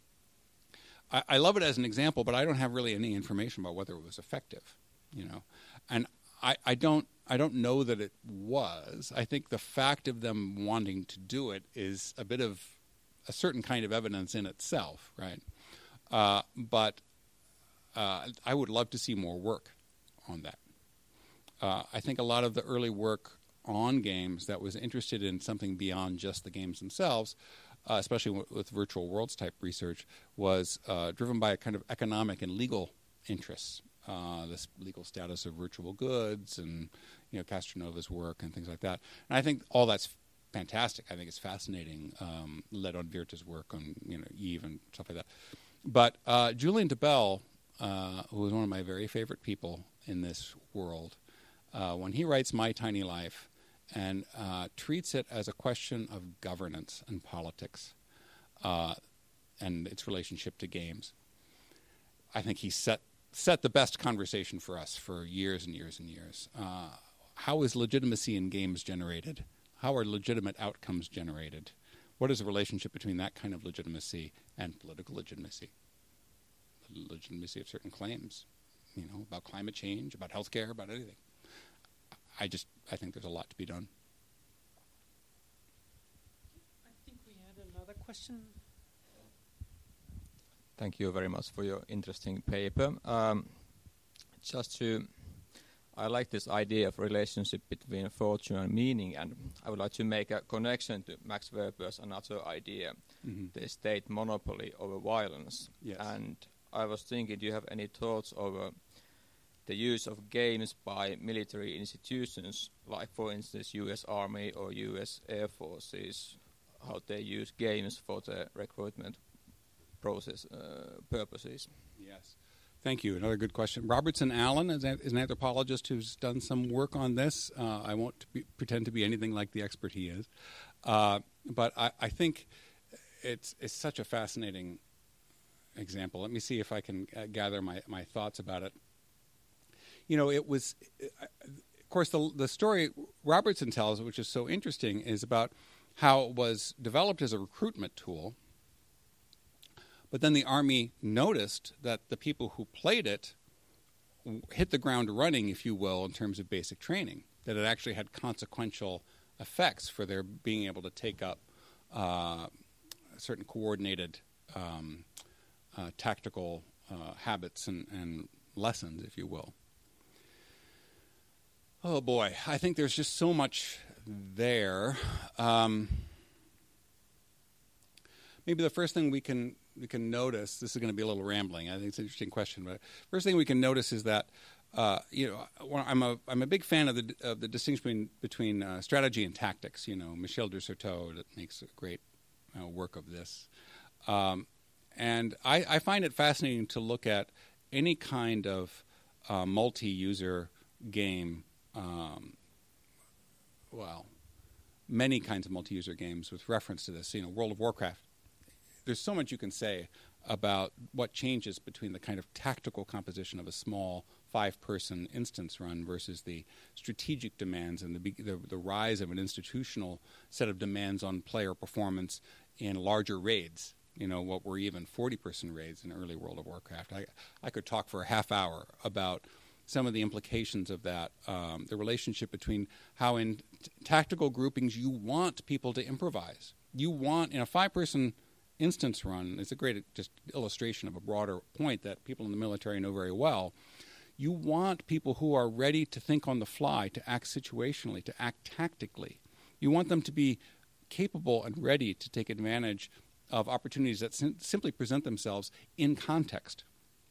I, I love it as an example, but I don't have really any information about whether it was effective, you know. And I, I don't I don't know that it was. I think the fact of them wanting to do it is a bit of a certain kind of evidence in itself, right? Uh, but uh, I would love to see more work on that. Uh, I think a lot of the early work on games that was interested in something beyond just the games themselves, uh, especially w- with virtual worlds type research, was uh, driven by a kind of economic and legal interests. Uh, this legal status of virtual goods and, you know, Castronova's work and things like that. And I think all that's fantastic. I think it's fascinating. Um, led on Virta's work on, you know, Eve and stuff like that. But uh, Julien de Bell, uh, who is one of my very favorite people in this world, Uh, when he writes My Tiny Life and uh, treats it as a question of governance and politics uh, and its relationship to games, I think he set set the best conversation for us for years and years and years. Uh, how is legitimacy in games generated? How are legitimate outcomes generated? What is the relationship between that kind of legitimacy and political legitimacy? The legitimacy of certain claims, you know, about climate change, about healthcare, about anything. I just, I think there's a lot to be done. I think we had another question. Thank you very much for your interesting paper. Um, just to, I like this idea of relationship between fortune and meaning, and I would like to make a connection to Max Weber's another idea, mm-hmm. the state monopoly over violence. Yes. And I was thinking, do you have any thoughts over the use of games by military institutions, like for instance U S Army or U S Air Forces, how they use games for the recruitment process uh, purposes? Yes. Thank you. Another good question. Robertson Allen is, a, is an anthropologist who's done some work on this. Uh, I won't be, pretend to be anything like the expert he is. Uh, but I, I think it's, it's such a fascinating example. Let me see if I can uh, gather my, my thoughts about it. You know, it was, uh, of course, the, the story Robertson tells, which is so interesting, is about how it was developed as a recruitment tool. But then the Army noticed that the people who played it hit the ground running, if you will, in terms of basic training, that it actually had consequential effects for their being able to take up uh, certain coordinated um, uh, tactical uh, habits and, and lessons, if you will. Oh, boy. I think there's just so much there. Um, maybe the first thing we can... we can notice, this is going to be a little rambling, I think it's an interesting question, but first thing we can notice is that, uh, you know, I'm a, I'm a big fan of the, of the distinction between, between uh, strategy and tactics. You know, Michel de Certeau that makes a great uh, work of this. Um, and I, I find it fascinating to look at any kind of uh, multi-user game, um, well, many kinds of multi-user games with reference to this. You know, World of Warcraft. There's so much you can say about what changes between the kind of tactical composition of a small five-person instance run versus the strategic demands and the, the the rise of an institutional set of demands on player performance in larger raids. You know, what were even forty-person raids in early World of Warcraft. I, I could talk for a half hour about some of the implications of that, um, the relationship between how in t- tactical groupings you want people to improvise. You want, in a five-person instance run, it's a great just illustration of a broader point that people in the military know very well. You want people who are ready to think on the fly, to act situationally, to act tactically. You want them to be capable and ready to take advantage of opportunities that sim- simply present themselves in context.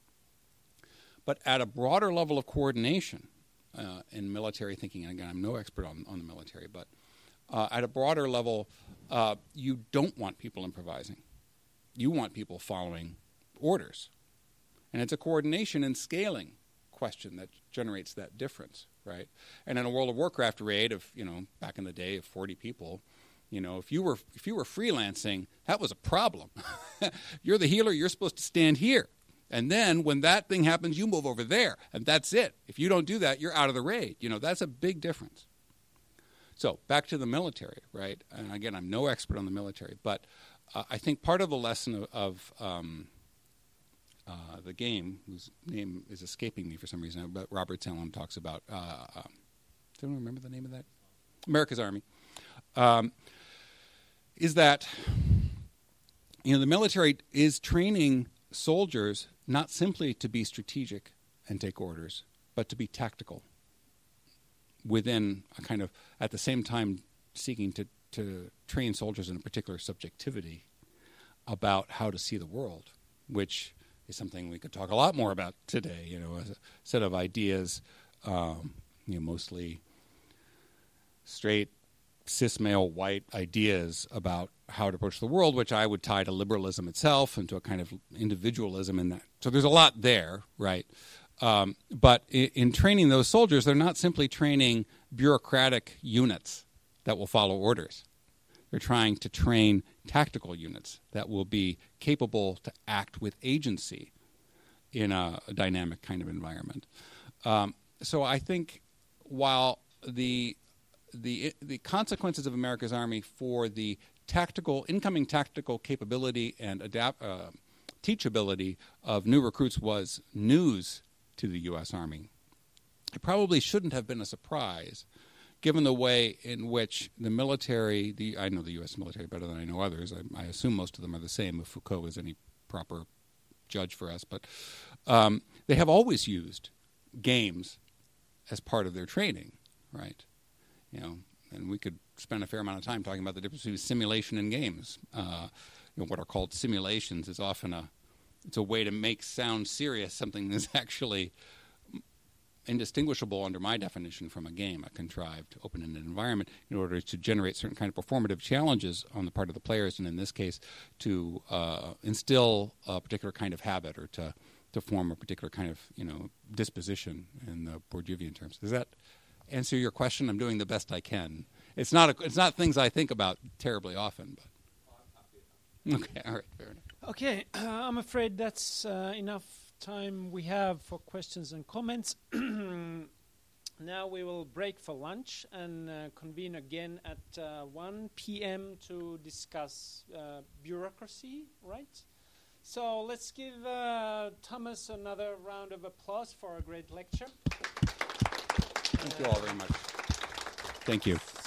But at a broader level of coordination uh, in military thinking, and again, I'm no expert on, on the military, but uh, at a broader level, uh, you don't want people improvising. You want people following orders. And it's a coordination and scaling question that generates that difference, right? And in a World of Warcraft raid of, you know, back in the day of forty people, you know, if you were if you were freelancing, that was a problem. You're the healer, you're supposed to stand here. And then when that thing happens, you move over there, and that's it. If you don't do that, you're out of the raid. You know, that's a big difference. So back to the military, right? And again, I'm no expert on the military, but uh, I think part of the lesson of, of um, uh, the game, whose name is escaping me for some reason, but Robert Allen talks about, uh, uh, does anyone remember the name of that? America's Army, um, is that, you know, the military is training soldiers not simply to be strategic and take orders, but to be tactical within a kind of, at the same time, seeking to, to train soldiers in a particular subjectivity about how to see the world, which is something we could talk a lot more about today, you know, as a set of ideas, um, you know, mostly straight, cis male, white ideas about how to approach the world, which I would tie to liberalism itself and to a kind of individualism in that. So there's a lot there, right? Um, but in, in training those soldiers, they're not simply training bureaucratic units that will follow orders. They're trying to train tactical units that will be capable to act with agency in a, a dynamic kind of environment. Um, so I think while the the the consequences of America's Army for the tactical, incoming tactical capability and adapt, uh, teachability of new recruits was news to the U S Army, it probably shouldn't have been a surprise, given the way in which the military, the I know the U S military better than I know others. I, I assume most of them are the same, if Foucault is any proper judge for us. But um, they have always used games as part of their training, right? You know, and we could spend a fair amount of time talking about the difference between simulation and games. Uh, you know, what are called simulations is often a it's a way to make sound serious something that's actually indistinguishable under my definition from a game, a contrived, open-ended environment, in order to generate certain kind of performative challenges on the part of the players, and in this case, to uh, instill a particular kind of habit or to to form a particular kind of, you know, disposition in the Bourdieuvian terms. Does that answer your question? I'm doing the best I can. It's not a, it's not things I think about terribly often, but okay, all right, fair enough. Okay, uh, I'm afraid that's uh, enough time we have for questions and comments. Now we will break for lunch and uh, convene again at uh, one p.m. to discuss uh, bureaucracy, right? So let's give uh, Thomas another round of applause for a great lecture. Thank you all very much. Thank you.